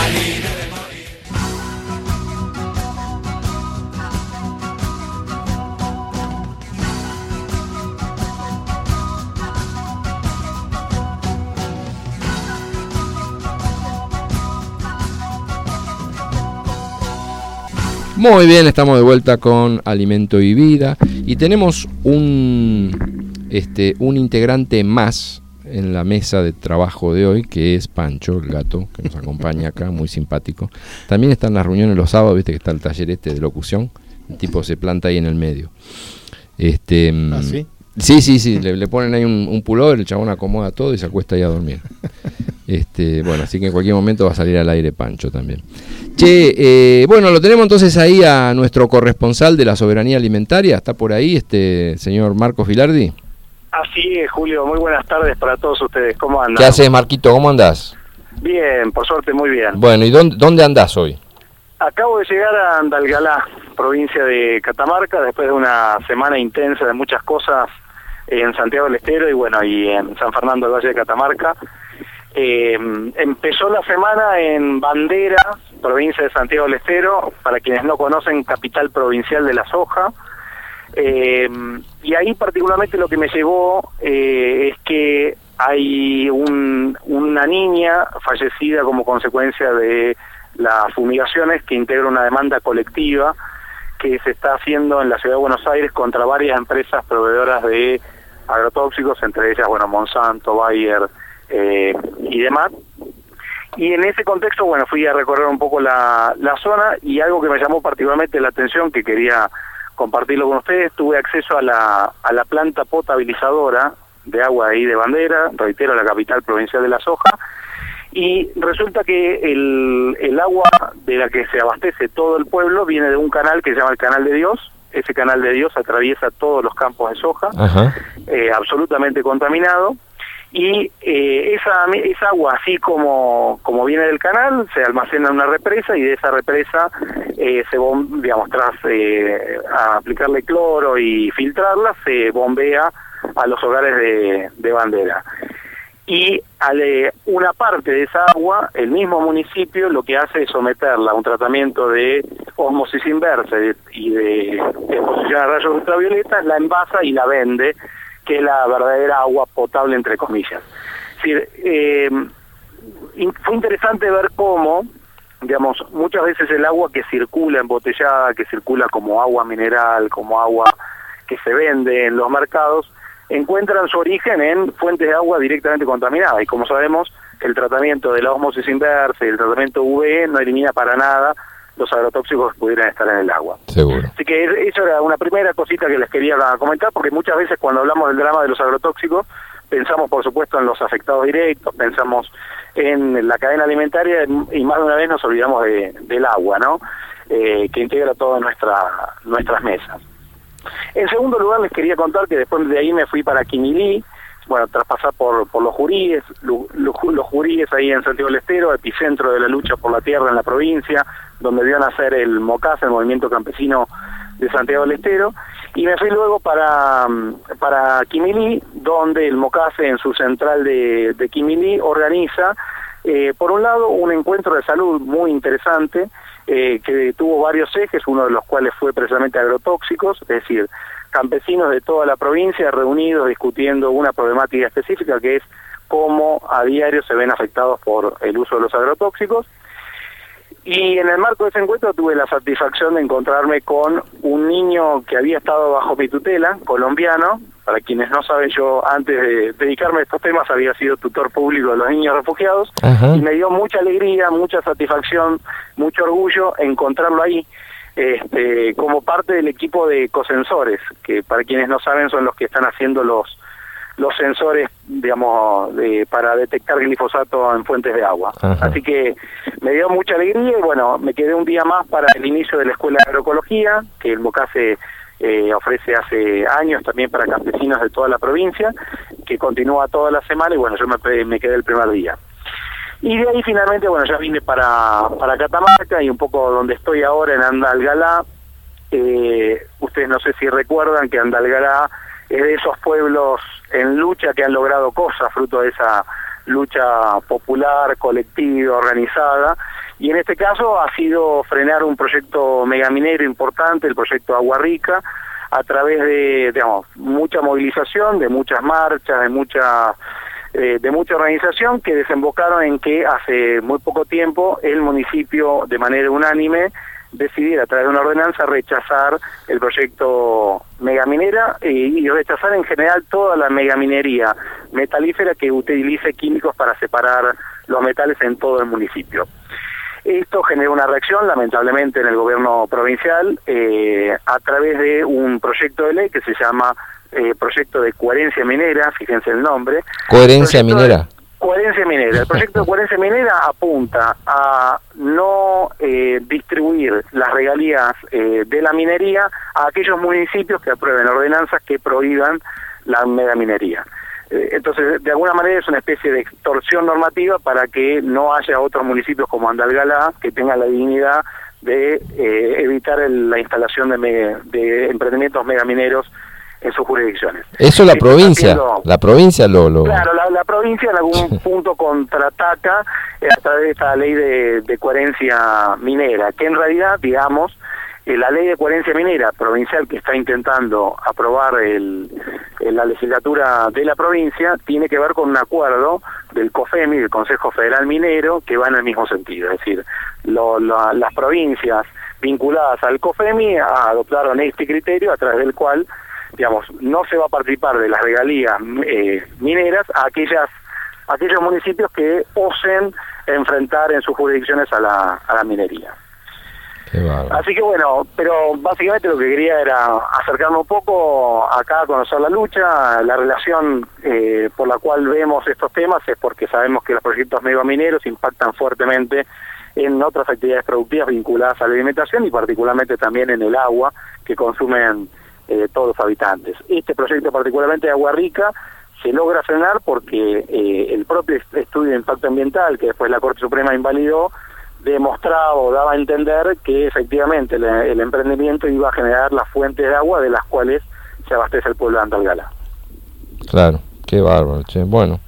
Muy bien, estamos de vuelta con Alimento y Vida y tenemos un, este, un integrante más en la mesa de trabajo de hoy, que es Pancho, el gato, que nos acompaña acá, muy simpático. También están las reuniones los sábados, viste que está el taller este de locución, el tipo se planta ahí en el medio. Este, ¿Ah, sí? Sí, sí, sí, le, le ponen ahí un, un pullover, el chabón acomoda todo y se acuesta ahí a dormir. Este, bueno, así que en cualquier momento va a salir al aire Pancho también. Che, eh, bueno, lo tenemos entonces ahí a nuestro corresponsal de la soberanía alimentaria, está por ahí, este señor Marcos Vilardi. Así es, Julio, muy buenas tardes para todos ustedes, ¿cómo andan? ¿Qué haces, Marquito? ¿Cómo andás? Bien, por suerte, muy bien. Bueno, ¿y dónde, dónde andás hoy? Acabo de llegar a Andalgalá, provincia de Catamarca, después de una semana intensa de muchas cosas en Santiago del Estero y bueno, y en San Fernando del Valle de Catamarca. Eh, empezó la semana en Bandera, provincia de Santiago del Estero, para quienes no conocen, capital provincial de la soja. Eh, y ahí particularmente lo que me llevó eh, es que hay un, una niña fallecida como consecuencia de las fumigaciones que integra una demanda colectiva que se está haciendo en la ciudad de Buenos Aires contra varias empresas proveedoras de agrotóxicos, entre ellas, bueno, Monsanto, Bayer eh, y demás. Y en ese contexto, bueno, fui a recorrer un poco la, la zona y algo que me llamó particularmente la atención, que quería compartirlo con ustedes, tuve acceso a la, a la planta potabilizadora de agua ahí de Bandera, reitero, la capital provincial de la soja, y resulta que el, el agua de la que se abastece todo el pueblo viene de un canal que se llama el Canal de Dios. Ese Canal de Dios atraviesa todos los campos de soja, eh, absolutamente contaminado, y eh, esa, esa agua, así como, como viene del canal, se almacena en una represa, y de esa represa eh, se bom, digamos, tras eh, a aplicarle cloro y filtrarla, se bombea a los hogares de, de Bandera. Y ale, una parte de esa agua, el mismo municipio lo que hace es someterla a un tratamiento de ósmosis inversa y de exposición a rayos ultravioletas, la envasa y la vende, que es la verdadera agua potable, entre comillas. Es decir, eh, fue interesante ver cómo, digamos, muchas veces el agua que circula embotellada, que circula como agua mineral, como agua que se vende en los mercados, encuentran su origen en fuentes de agua directamente contaminadas, y como sabemos, el tratamiento de la ósmosis inversa y el tratamiento U V E no elimina para nada los agrotóxicos que pudieran estar en el agua. Seguro. Así que eso era una primera cosita que les quería comentar, porque muchas veces cuando hablamos del drama de los agrotóxicos, pensamos por supuesto en los afectados directos, pensamos en la cadena alimentaria, y más de una vez nos olvidamos de, del agua, ¿no? Eh, que integra todas nuestra, nuestras mesas. En segundo lugar, les quería contar que después de ahí me fui para Quimilí, bueno, tras pasar por, por los Juríes, los, los Juríes ahí en Santiago del Estero, epicentro de la lucha por la tierra en la provincia, donde vio nacer el MOCAS, el Movimiento Campesino de Santiago del Estero, y me fui luego para, para Quimilí, donde el MOCAS en su central de, de Quimilí organiza, eh, por un lado, un encuentro de salud muy interesante, Eh, que tuvo varios ejes, uno de los cuales fue precisamente agrotóxicos, es decir, campesinos de toda la provincia reunidos discutiendo una problemática específica, que es cómo a diario se ven afectados por el uso de los agrotóxicos. Y en el marco de ese encuentro tuve la satisfacción de encontrarme con un niño que había estado bajo mi tutela, colombiano. Para quienes no saben, yo antes de dedicarme a estos temas había sido tutor público de los niños refugiados. Ajá. Y me dio mucha alegría, mucha satisfacción, mucho orgullo encontrarlo ahí, este, como parte del equipo de ecosensores, que para quienes no saben son los que están haciendo los los sensores, digamos, de, para detectar glifosato en fuentes de agua. Ajá. Así que me dio mucha alegría y bueno, me quedé un día más para el inicio de la Escuela de Agroecología, que el MOCASE eh, ofrece hace años también para campesinos de toda la provincia, que continúa toda la semana y bueno, yo me, me quedé el primer día. Y de ahí finalmente, bueno, ya vine para, para Catamarca y un poco donde estoy ahora en Andalgalá. Eh, ustedes no sé si recuerdan que Andalgalá es de esos pueblos en lucha que han logrado cosas fruto de esa lucha popular, colectiva, organizada, y en este caso ha sido frenar un proyecto megaminero importante, el proyecto Agua Rica, a través de, digamos, mucha movilización, de muchas marchas, de mucha eh, de mucha organización que desembocaron en que hace muy poco tiempo el municipio de manera unánime decidir a través de una ordenanza rechazar el proyecto megaminera eh, y rechazar en general toda la megaminería metalífera que utilice químicos para separar los metales en todo el municipio. Esto generó una reacción, lamentablemente, en el gobierno provincial eh, a través de un proyecto de ley que se llama eh, Proyecto de Coherencia Minera, fíjense el nombre. ¿Coherencia minera? De, coherencia minera. El proyecto de Coherencia Minera apunta a no eh, distribuir las regalías eh, de la minería a aquellos municipios que aprueben ordenanzas que prohíban la megaminería. Entonces, de alguna manera es una especie de extorsión normativa para que no haya otros municipios como Andalgalá que tengan la dignidad de eh, evitar el, la instalación de, me, de emprendimientos megamineros en sus jurisdicciones. Eso la Esto provincia, haciendo, la provincia lo... lo... Claro, la, la provincia en algún punto contraataca eh, a través de esta ley de, de coherencia minera, que en realidad, digamos, la ley de coherencia minera provincial que está intentando aprobar el, la legislatura de la provincia tiene que ver con un acuerdo del COFEMI, del Consejo Federal Minero, que va en el mismo sentido. Es decir, lo, lo, las provincias vinculadas al COFEMI adoptaron este criterio a través del cual, digamos, no se va a participar de las regalías eh, mineras a aquellas a aquellos municipios que osen enfrentar en sus jurisdicciones a la, a la minería. Así que bueno, pero básicamente lo que quería era acercarme un poco acá a conocer la lucha, la relación eh, por la cual vemos estos temas es porque sabemos que los proyectos megamineros impactan fuertemente en otras actividades productivas vinculadas a la alimentación y particularmente también en el agua que consumen eh, todos los habitantes. Este proyecto particularmente de Agua Rica se logra frenar porque eh, el propio estudio de impacto ambiental que después la Corte Suprema invalidó demostraba o daba a entender que efectivamente el, el emprendimiento iba a generar las fuentes de agua de las cuales se abastece el pueblo de Andalgalá. Claro, qué bárbaro, che. Bueno.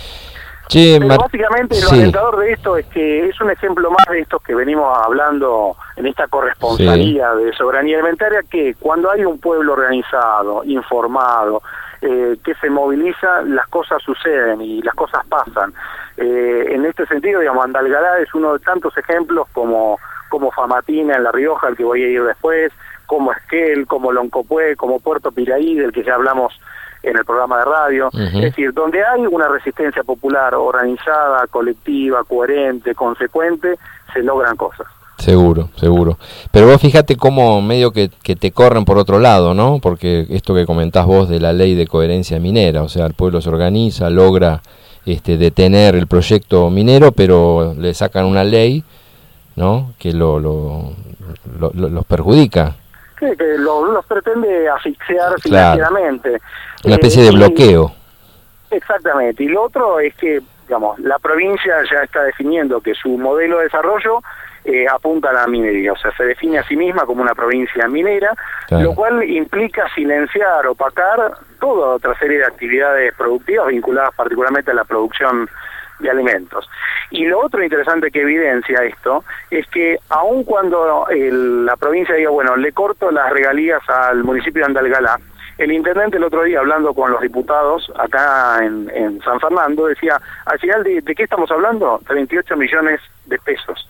Che, Pero Mar... básicamente lo sí. alentador de esto es que es un ejemplo más de estos que venimos hablando en esta corresponsalía sí. de soberanía alimentaria, que cuando hay un pueblo organizado, informado, eh, que se moviliza, las cosas suceden y las cosas pasan. Eh, en este sentido, digamos, Andalgalá es uno de tantos ejemplos como, como Famatina en La Rioja, al que voy a ir después, como Esquel, como Loncopué, como Puerto Piraí, del que ya hablamos en el programa de radio. Uh-huh. Es decir, donde hay una resistencia popular organizada, colectiva, coherente, consecuente, se logran cosas. Seguro, seguro. Pero vos fíjate cómo medio que, que te corren por otro lado, ¿no? Porque esto que comentás vos de la ley de coherencia minera, o sea, el pueblo se organiza, logra este detener el proyecto minero, pero le sacan una ley, ¿no? Que lo, lo, lo, lo los perjudica. Sí, que lo, los pretende asfixiar claro. financieramente. Una especie eh, de bloqueo. Y, exactamente. Y lo otro es que, digamos, la provincia ya está definiendo que su modelo de desarrollo eh, apunta a la minería, o sea, se define a sí misma como una provincia minera, claro. lo cual implica silenciar, opacar toda otra serie de actividades productivas vinculadas particularmente a la producción de alimentos. Y lo otro interesante que evidencia esto es que aun cuando el, la provincia diga, bueno, le corto las regalías al municipio de Andalgalá, el intendente el otro día, hablando con los diputados acá en, en San Fernando, decía, al final, ¿de, de qué estamos hablando? De veintiocho millones de pesos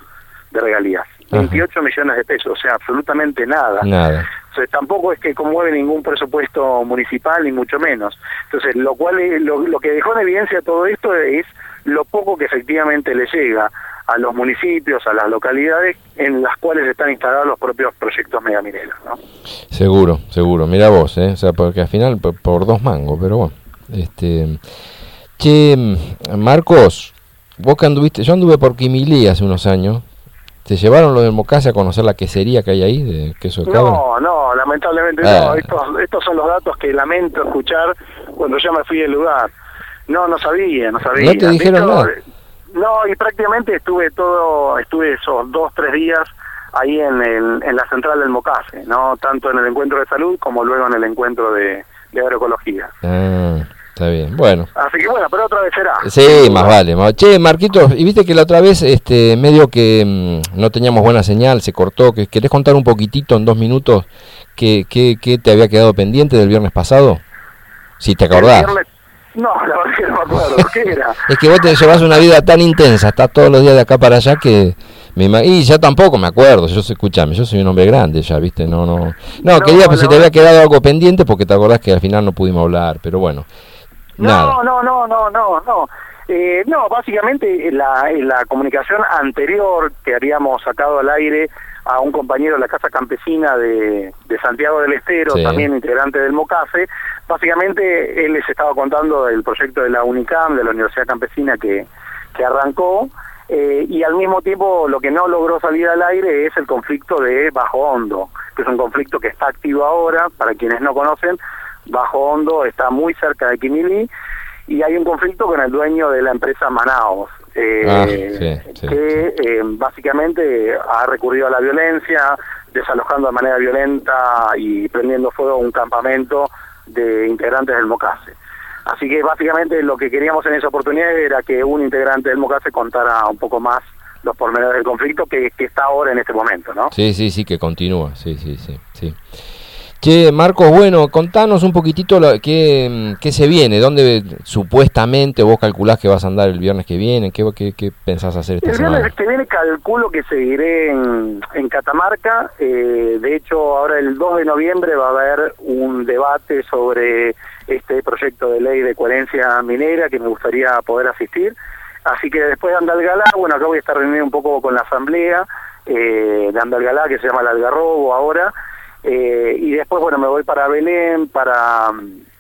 de regalías. Ajá. veintiocho millones de pesos, o sea, absolutamente nada. Nada. Entonces, tampoco es que conmueve ningún presupuesto municipal, ni mucho menos. Entonces, lo cual es, lo, lo que dejó en evidencia todo esto es lo poco que efectivamente le llega a los municipios, a las localidades en las cuales están instalados los propios proyectos megamineros, ¿no? Seguro, seguro. Mira vos, ¿eh? O sea, porque al final por, por dos mangos, pero bueno. Este, che, Marcos, vos que anduviste, yo anduve por Quimilí hace unos años. ¿Te llevaron los del Mocase a conocer la quesería que hay ahí de queso de cabra? No, no, lamentablemente ah. no. Estos, estos son los datos que lamento escuchar cuando ya me fui del lugar. No, no sabía, no sabía. ¿No te dijeron hecho, nada? No, y prácticamente estuve todo, estuve esos dos, tres días ahí en, el, en la central del Mocase, ¿no? Tanto en el encuentro de salud como luego en el encuentro de, de agroecología. Ah, está bien, bueno. Así que bueno, pero otra vez será. Sí, más vale. más- Che, Marquitos, y viste que la otra vez este medio que mm, no teníamos buena señal, se cortó. Que ¿Querés contar un poquitito en dos minutos qué, qué, qué te había quedado pendiente del viernes pasado? Si te acordás. El viernes- No, la verdad que no me acuerdo. ¿Qué era? Es que vos te llevas una vida tan intensa, estás todos los días de acá para allá que... Me ima- y ya tampoco me acuerdo, yo sé, escuchame, yo soy un hombre grande ya, ¿viste? No, no... No, No, quería, pues la si te había verdad- quedado algo pendiente porque te acordás que al final no pudimos hablar, pero bueno. Nada. No, no, no, no, no, no. Eh, no, básicamente la, la comunicación anterior que habíamos sacado al aire a un compañero de la Casa Campesina de, de Santiago del Estero, Sí. también integrante del Mocase, básicamente él les estaba contando del proyecto de la UNICAM, de la Universidad Campesina que, que arrancó, eh, y al mismo tiempo lo que no logró salir al aire es el conflicto de Bajo Hondo, que es un conflicto que está activo ahora. Para quienes no conocen, Bajo Hondo está muy cerca de Quimilí y hay un conflicto con el dueño de la empresa Manaos, eh, Ah, sí, sí, que eh, básicamente ha recurrido a la violencia, desalojando de manera violenta y prendiendo fuego a un campamento de integrantes del Mocase. Así que básicamente lo que queríamos en esa oportunidad era que un integrante del Mocase contara un poco más los pormenores del conflicto que, que está ahora en este momento, ¿no? Sí, sí, sí, que continúa, sí, sí, sí, sí. Che, Marcos, bueno, contanos un poquitito lo, qué, qué se viene, dónde supuestamente vos calculás que vas a andar el viernes que viene, qué, qué, qué pensás hacer esta El semana. viernes que viene calculo que seguiré en, en Catamarca. Eh, de hecho, ahora el dos de noviembre va a haber un debate sobre este proyecto de ley de coherencia minera que me gustaría poder asistir. Así que después de Andalgalá, bueno, acá voy a estar reunido un poco con la asamblea eh, de Andalgalá, que se llama el Algarrobo ahora. Eh, y después, bueno, me voy para Belén, para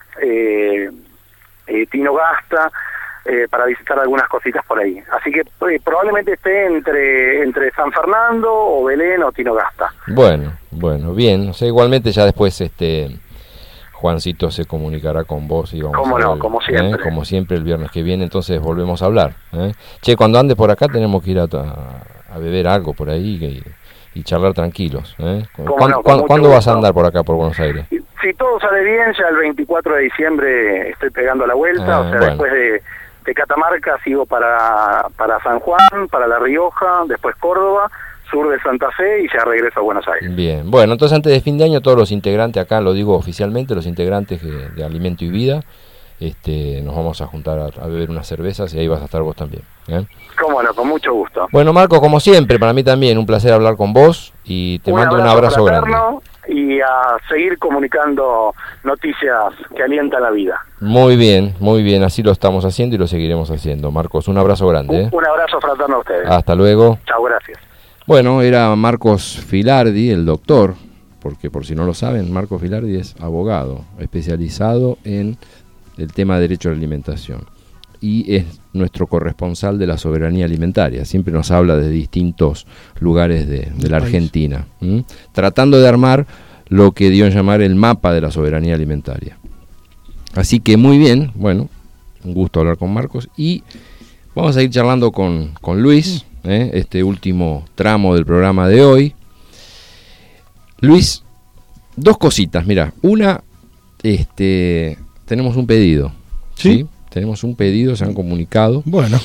eh, eh, Tinogasta, eh, para visitar algunas cositas por ahí. Así que eh, probablemente esté entre entre San Fernando o Belén o Tinogasta. Bueno, bueno, bien, o sea, igualmente ya después este Juancito se comunicará con vos y vamos Cómo a no, ver, como ¿eh? siempre. Como siempre el viernes que viene, entonces volvemos a hablar. ¿eh? Che, cuando andes por acá tenemos que ir a, a, a beber algo por ahí y, y charlar tranquilos. ¿eh? Cómo ¿Cuándo, no, con cuándo- mucho cuándo vas a gusto. andar por acá, por Buenos Aires? Si todo sale bien, ya el veinticuatro de diciembre estoy pegando la vuelta, Ah, o sea, bueno. después de, de Catamarca sigo para, para San Juan, para La Rioja, después Córdoba, sur de Santa Fe y ya regreso a Buenos Aires. Bien, bueno, entonces antes de fin de año todos los integrantes, acá lo digo oficialmente, los integrantes de, de Alimento y Vida, este, nos vamos a juntar a, a beber unas cervezas y ahí vas a estar vos también. ¿eh? Cómo no, con mucho gusto. Bueno, Marco, como siempre, para mí también un placer hablar con vos y te mando un abrazo grande. fraterno y a seguir comunicando noticias que alientan la vida. Muy bien, muy bien, así lo estamos haciendo y lo seguiremos haciendo. Marcos, un abrazo grande. ¿eh? Un abrazo fraterno a ustedes. Hasta luego. Chao, gracias. Bueno, era Marcos Filardi, el doctor, porque por si no lo saben, Marcos Filardi es abogado, especializado en el tema de derecho a la alimentación. Y es nuestro corresponsal de la soberanía alimentaria. Siempre nos habla de distintos lugares de, de la Argentina, ¿m? tratando de armar lo que dio en llamar el mapa de la soberanía alimentaria. Así que muy bien, bueno, un gusto hablar con Marcos. Y vamos a ir charlando con, con Luis, ¿eh? este último tramo del programa de hoy. Luis, dos cositas, mira, una, este, tenemos un pedido, ¿sí? ¿sí? Tenemos un pedido, se han comunicado. Bueno.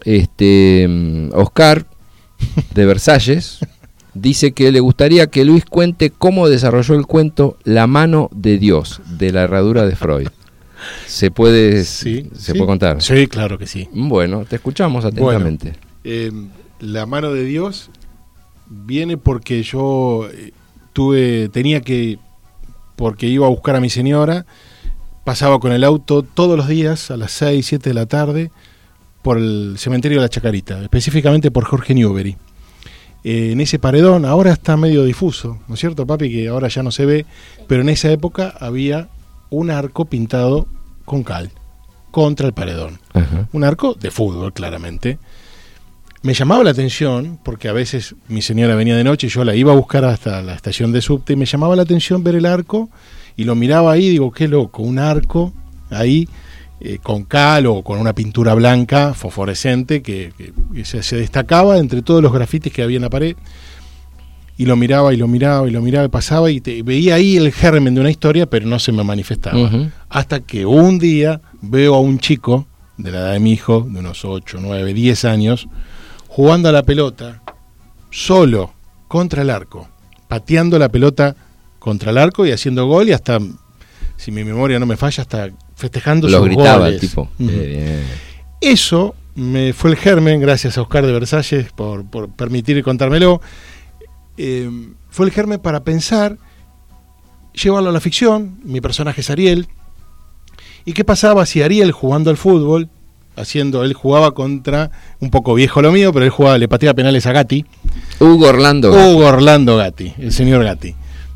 Este, Oscar, de Versalles, dice que le gustaría que Luis cuente cómo desarrolló el cuento La mano de Dios, de la herradura de Freud. ¿Se puede, sí, ¿se sí. puede contar? Sí, claro que sí. Bueno, te escuchamos atentamente. Bueno, eh, la mano de Dios viene porque yo eh, tuve, tenía que, porque iba a buscar a mi señora, pasaba con el auto todos los días a las seis, siete de la tarde por el cementerio de la Chacarita, específicamente por Jorge Newbery. Eh, en ese paredón, ahora está medio difuso, ¿no es cierto, papi? Que ahora ya no se ve, pero en esa época había un arco pintado con cal contra el paredón. Ajá. Un arco de fútbol, claramente. Me llamaba la atención, porque a veces mi señora venía de noche y yo la iba a buscar hasta la estación de subte, y me llamaba la atención ver el arco, y lo miraba ahí y digo, qué loco, un arco ahí, eh, con cal o con una pintura blanca fosforescente que, que, que se, se destacaba entre todos los grafitis que había en la pared. Y lo miraba y lo miraba y lo miraba y pasaba y te, veía ahí el germen de una historia, pero no se me manifestaba. Uh-huh. Hasta que un día veo a un chico de la edad de mi hijo, de unos ocho, nueve, diez años, jugando a la pelota, solo, contra el arco, pateando la pelota contra el arco y haciendo gol, y hasta, si mi memoria no me falla, hasta festejando lo sus gritaba goles. El tipo. Uh-huh. eh, Eso me fue el germen, gracias a Oscar de Versalles por, por permitir contármelo. Eh, fue el germen para pensar, llevarlo a la ficción. Mi personaje es Ariel. ¿Y qué pasaba si Ariel, jugando al fútbol, haciendo, él jugaba contra, un poco viejo lo mío, pero él jugaba, le pateaba penales a Gatti. Hugo Orlando Gatti. Hugo Orlando Gatti, el señor Gatti.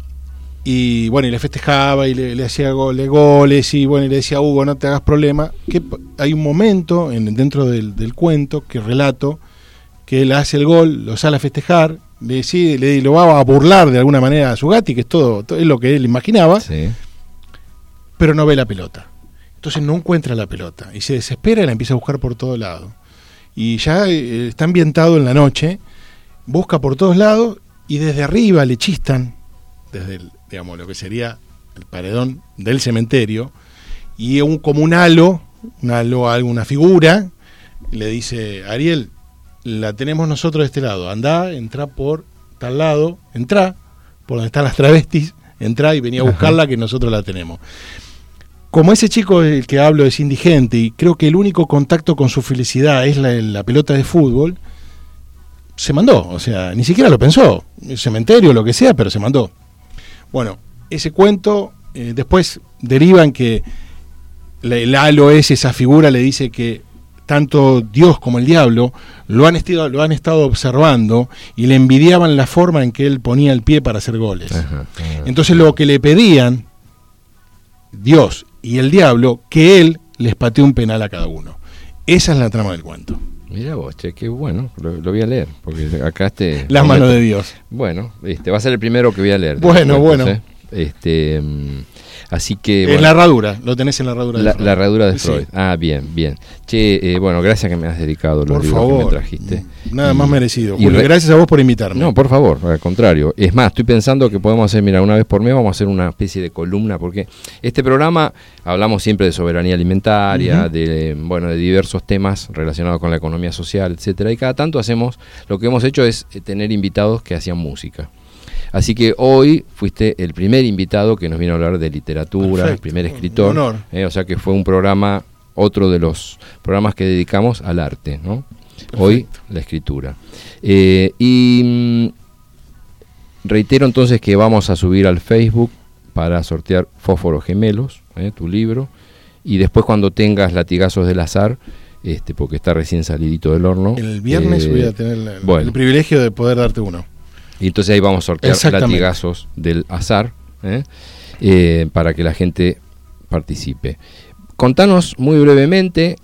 Y bueno, y le festejaba y le, le hacía goles, goles, y bueno, y le decía, Hugo, no te hagas problema. Que hay un momento en, dentro del, del cuento, que relato, que él hace el gol, lo sale a festejar, le decide, le lo va a burlar de alguna manera a su Gatti, que es todo, todo es lo que él imaginaba, sí. Pero no ve la pelota. Entonces no encuentra la pelota y se desespera y la empieza a buscar por todos lados. Y ya eh, está ambientado en la noche, busca por todos lados y desde arriba le chistan, desde el, digamos, lo que sería el paredón del cementerio, y un, como un halo, un halo, alguna figura, le dice, Ariel, la tenemos nosotros de este lado, andá, entrá por tal lado, entrá, por donde están las travestis, entrá y vení a buscarla, que nosotros la tenemos. Como ese chico del que hablo es indigente y creo que el único contacto con su felicidad es la, la pelota de fútbol, se mandó, o sea, ni siquiera lo pensó, el cementerio, lo que sea, pero se mandó. Bueno, ese cuento eh, después deriva en que la, el halo es, esa figura le dice que tanto Dios como el diablo lo han, estado, lo han estado observando y le envidiaban la forma en que él ponía el pie para hacer goles. Ajá, ajá. Entonces lo que le pedían Dios y el diablo, que él les pateó un penal a cada uno. Esa es la trama del cuento. Mira vos, che, qué bueno, lo, lo voy a leer, porque acá este... Las manos de Dios. Bueno, este va a ser el primero que voy a leer. Bueno, bueno. ¿eh? Este... Así que... En bueno, la herradura, lo tenés en la herradura de la, Freud. La herradura de Freud. Sí. Ah, bien, bien. Che, eh, bueno, gracias que me has dedicado los por libros favor, que me trajiste. Nada y, más merecido. Y Julio, re... gracias a vos por invitarme. No, por favor, al contrario. Es más, estoy pensando que podemos hacer, mira, una vez por mes vamos a hacer una especie de columna, porque este programa hablamos siempre de soberanía alimentaria, uh-huh. de bueno, de diversos temas relacionados con la economía social, etcétera. Y cada tanto hacemos, lo que hemos hecho es tener invitados que hacían música. Así que hoy fuiste el primer invitado que nos vino a hablar de literatura, Perfecto. El primer escritor. Un honor. Eh, o sea que fue un programa, otro de los programas que dedicamos al arte, ¿no? Perfecto. Hoy la escritura. Eh, y mm, reitero entonces que vamos a subir al Facebook para sortear Fósforos Gemelos, eh, tu libro, y después cuando tengas Latigazos del Azar, este, porque está recién salidito del horno. El viernes eh, voy a tener el, bueno. el privilegio de poder darte uno. Y entonces ahí vamos a sortear Latigazos del Azar, ¿eh? Eh, para que la gente participe. Contanos muy brevemente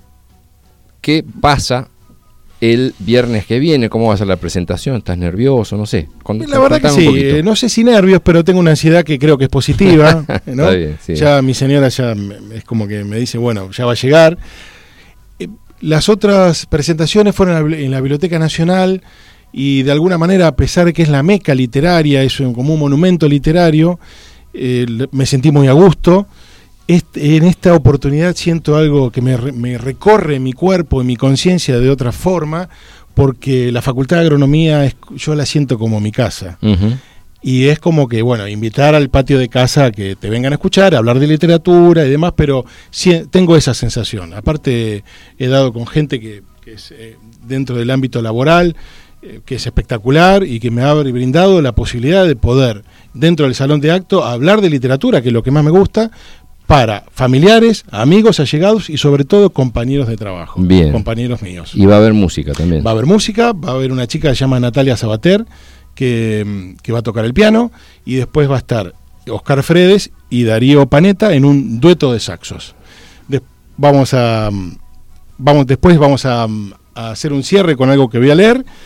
qué pasa el viernes que viene, cómo va a ser la presentación, ¿estás nervioso? No sé. Cont- la verdad que sí, eh, no sé si nervios, pero tengo una ansiedad que creo que es positiva, ¿no? Está bien, sí. Ya mi señora ya me, es como que me dice, bueno, ya va a llegar. Eh, las otras presentaciones fueron en la Biblioteca Nacional, y de alguna manera, a pesar de que es la meca literaria, es un, como un monumento literario, eh, me sentí muy a gusto. Este, en esta oportunidad siento algo que me, me recorre mi cuerpo y mi conciencia de otra forma, porque la Facultad de Agronomía es, yo la siento como mi casa. Uh-huh. Y es como que, bueno, invitar al patio de casa a que te vengan a escuchar, a hablar de literatura y demás, pero sí, tengo esa sensación. Aparte, he dado con gente que, que es eh, dentro del ámbito laboral, que es espectacular y que me ha brindado la posibilidad de poder, dentro del salón de acto, hablar de literatura, que es lo que más me gusta, para familiares, amigos, allegados y sobre todo compañeros de trabajo. Bien. Compañeros míos. Y va a haber música también. Va a haber música, va a haber una chica que se llama Natalia Sabater, que, que va a tocar el piano, y después va a estar Oscar Fredes y Darío Panetta en un dueto de saxos. De, vamos a, vamos, después vamos a, a hacer un cierre con algo que voy a leer.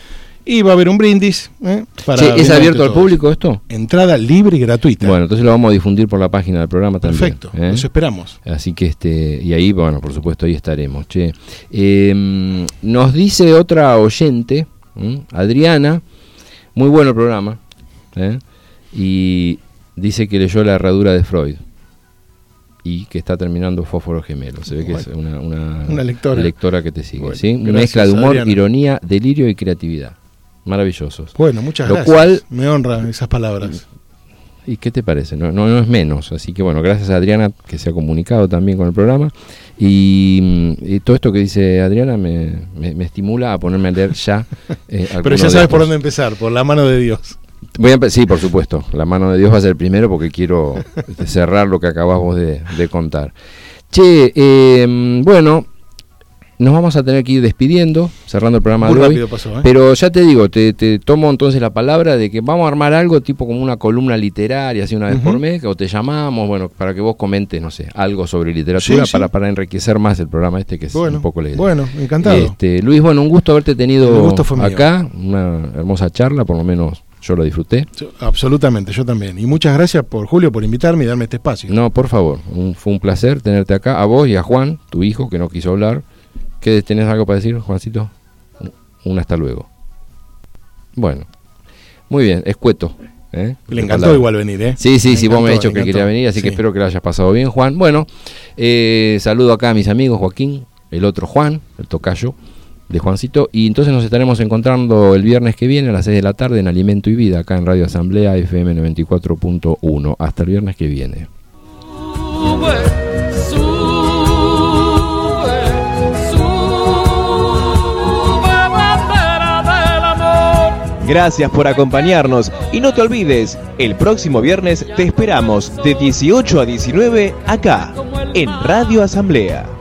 Y va a haber un brindis. ¿eh? Para Sí, ¿es abierto todos. al público esto? Entrada libre y gratuita. Bueno, entonces lo vamos a difundir por la página del programa también. Perfecto, ¿eh? los esperamos. Así que este, y ahí, bueno, por supuesto, ahí estaremos. Che. Eh, nos dice otra oyente, ¿m? Adriana, muy bueno el programa, ¿eh? Y dice que leyó La herradura de Freud y que está terminando Fósforo Gemelo. Se ve que Bueno, es una, una, una lectora. lectora que te sigue. Bueno, ¿sí? gracias, Mezcla de humor, Adriana. ironía, delirio y creatividad. Maravillosos. Bueno, muchas Lo gracias. cual, me honran esas palabras. ¿y qué te parece? No, no, no es menos. Así que bueno, gracias a Adriana que se ha comunicado también con el programa. Y, y todo esto que dice Adriana me, me, me estimula a ponerme a leer ya. Eh, Pero ya sabes por dónde empezar, por la mano de Dios. Voy a empe- sí, por supuesto. La mano de Dios va a ser el primero porque quiero este, cerrar lo que acabas vos de, de contar. Che, eh, bueno, nos vamos a tener que ir despidiendo, cerrando el programa Muy de hoy. rápido pasó, ¿eh? Pero ya te digo, te, te tomo entonces la palabra de que vamos a armar algo tipo como una columna literaria, así una vez Ujú. por mes, o te llamamos, bueno, para que vos comentes, no sé, algo sobre literatura Sí, para, sí. para enriquecer más el programa este, que es Bueno, un poco la idea. bueno, encantado. Este, Luis, bueno, un gusto haberte tenido El gusto fue mío. acá, una hermosa charla, por lo menos yo lo disfruté. Yo- absolutamente, yo también. Y muchas gracias por Julio por invitarme y darme este espacio. No, por favor, un- fue un placer tenerte acá, a vos y a Juan, tu hijo, que no quiso hablar. ¿Qué tenés algo para decir, Juancito? Un hasta luego. Bueno, muy bien, escueto. ¿eh? Le encantó igual venir, ¿eh? Sí, sí, Me sí, vos me encantó, has dicho me que encantó. quería venir, así que Sí. espero que lo hayas pasado bien, Juan. Bueno, eh, saludo acá a mis amigos, Joaquín, el otro Juan, el tocayo de Juancito, y entonces nos estaremos encontrando el viernes que viene a las seis de la tarde en Alimento y Vida, acá en Radio Asamblea F M noventa y cuatro punto uno. Hasta el viernes que viene. Gracias por acompañarnos y no te olvides, el próximo viernes te esperamos de dieciocho a diecinueve acá, en Radio Asamblea.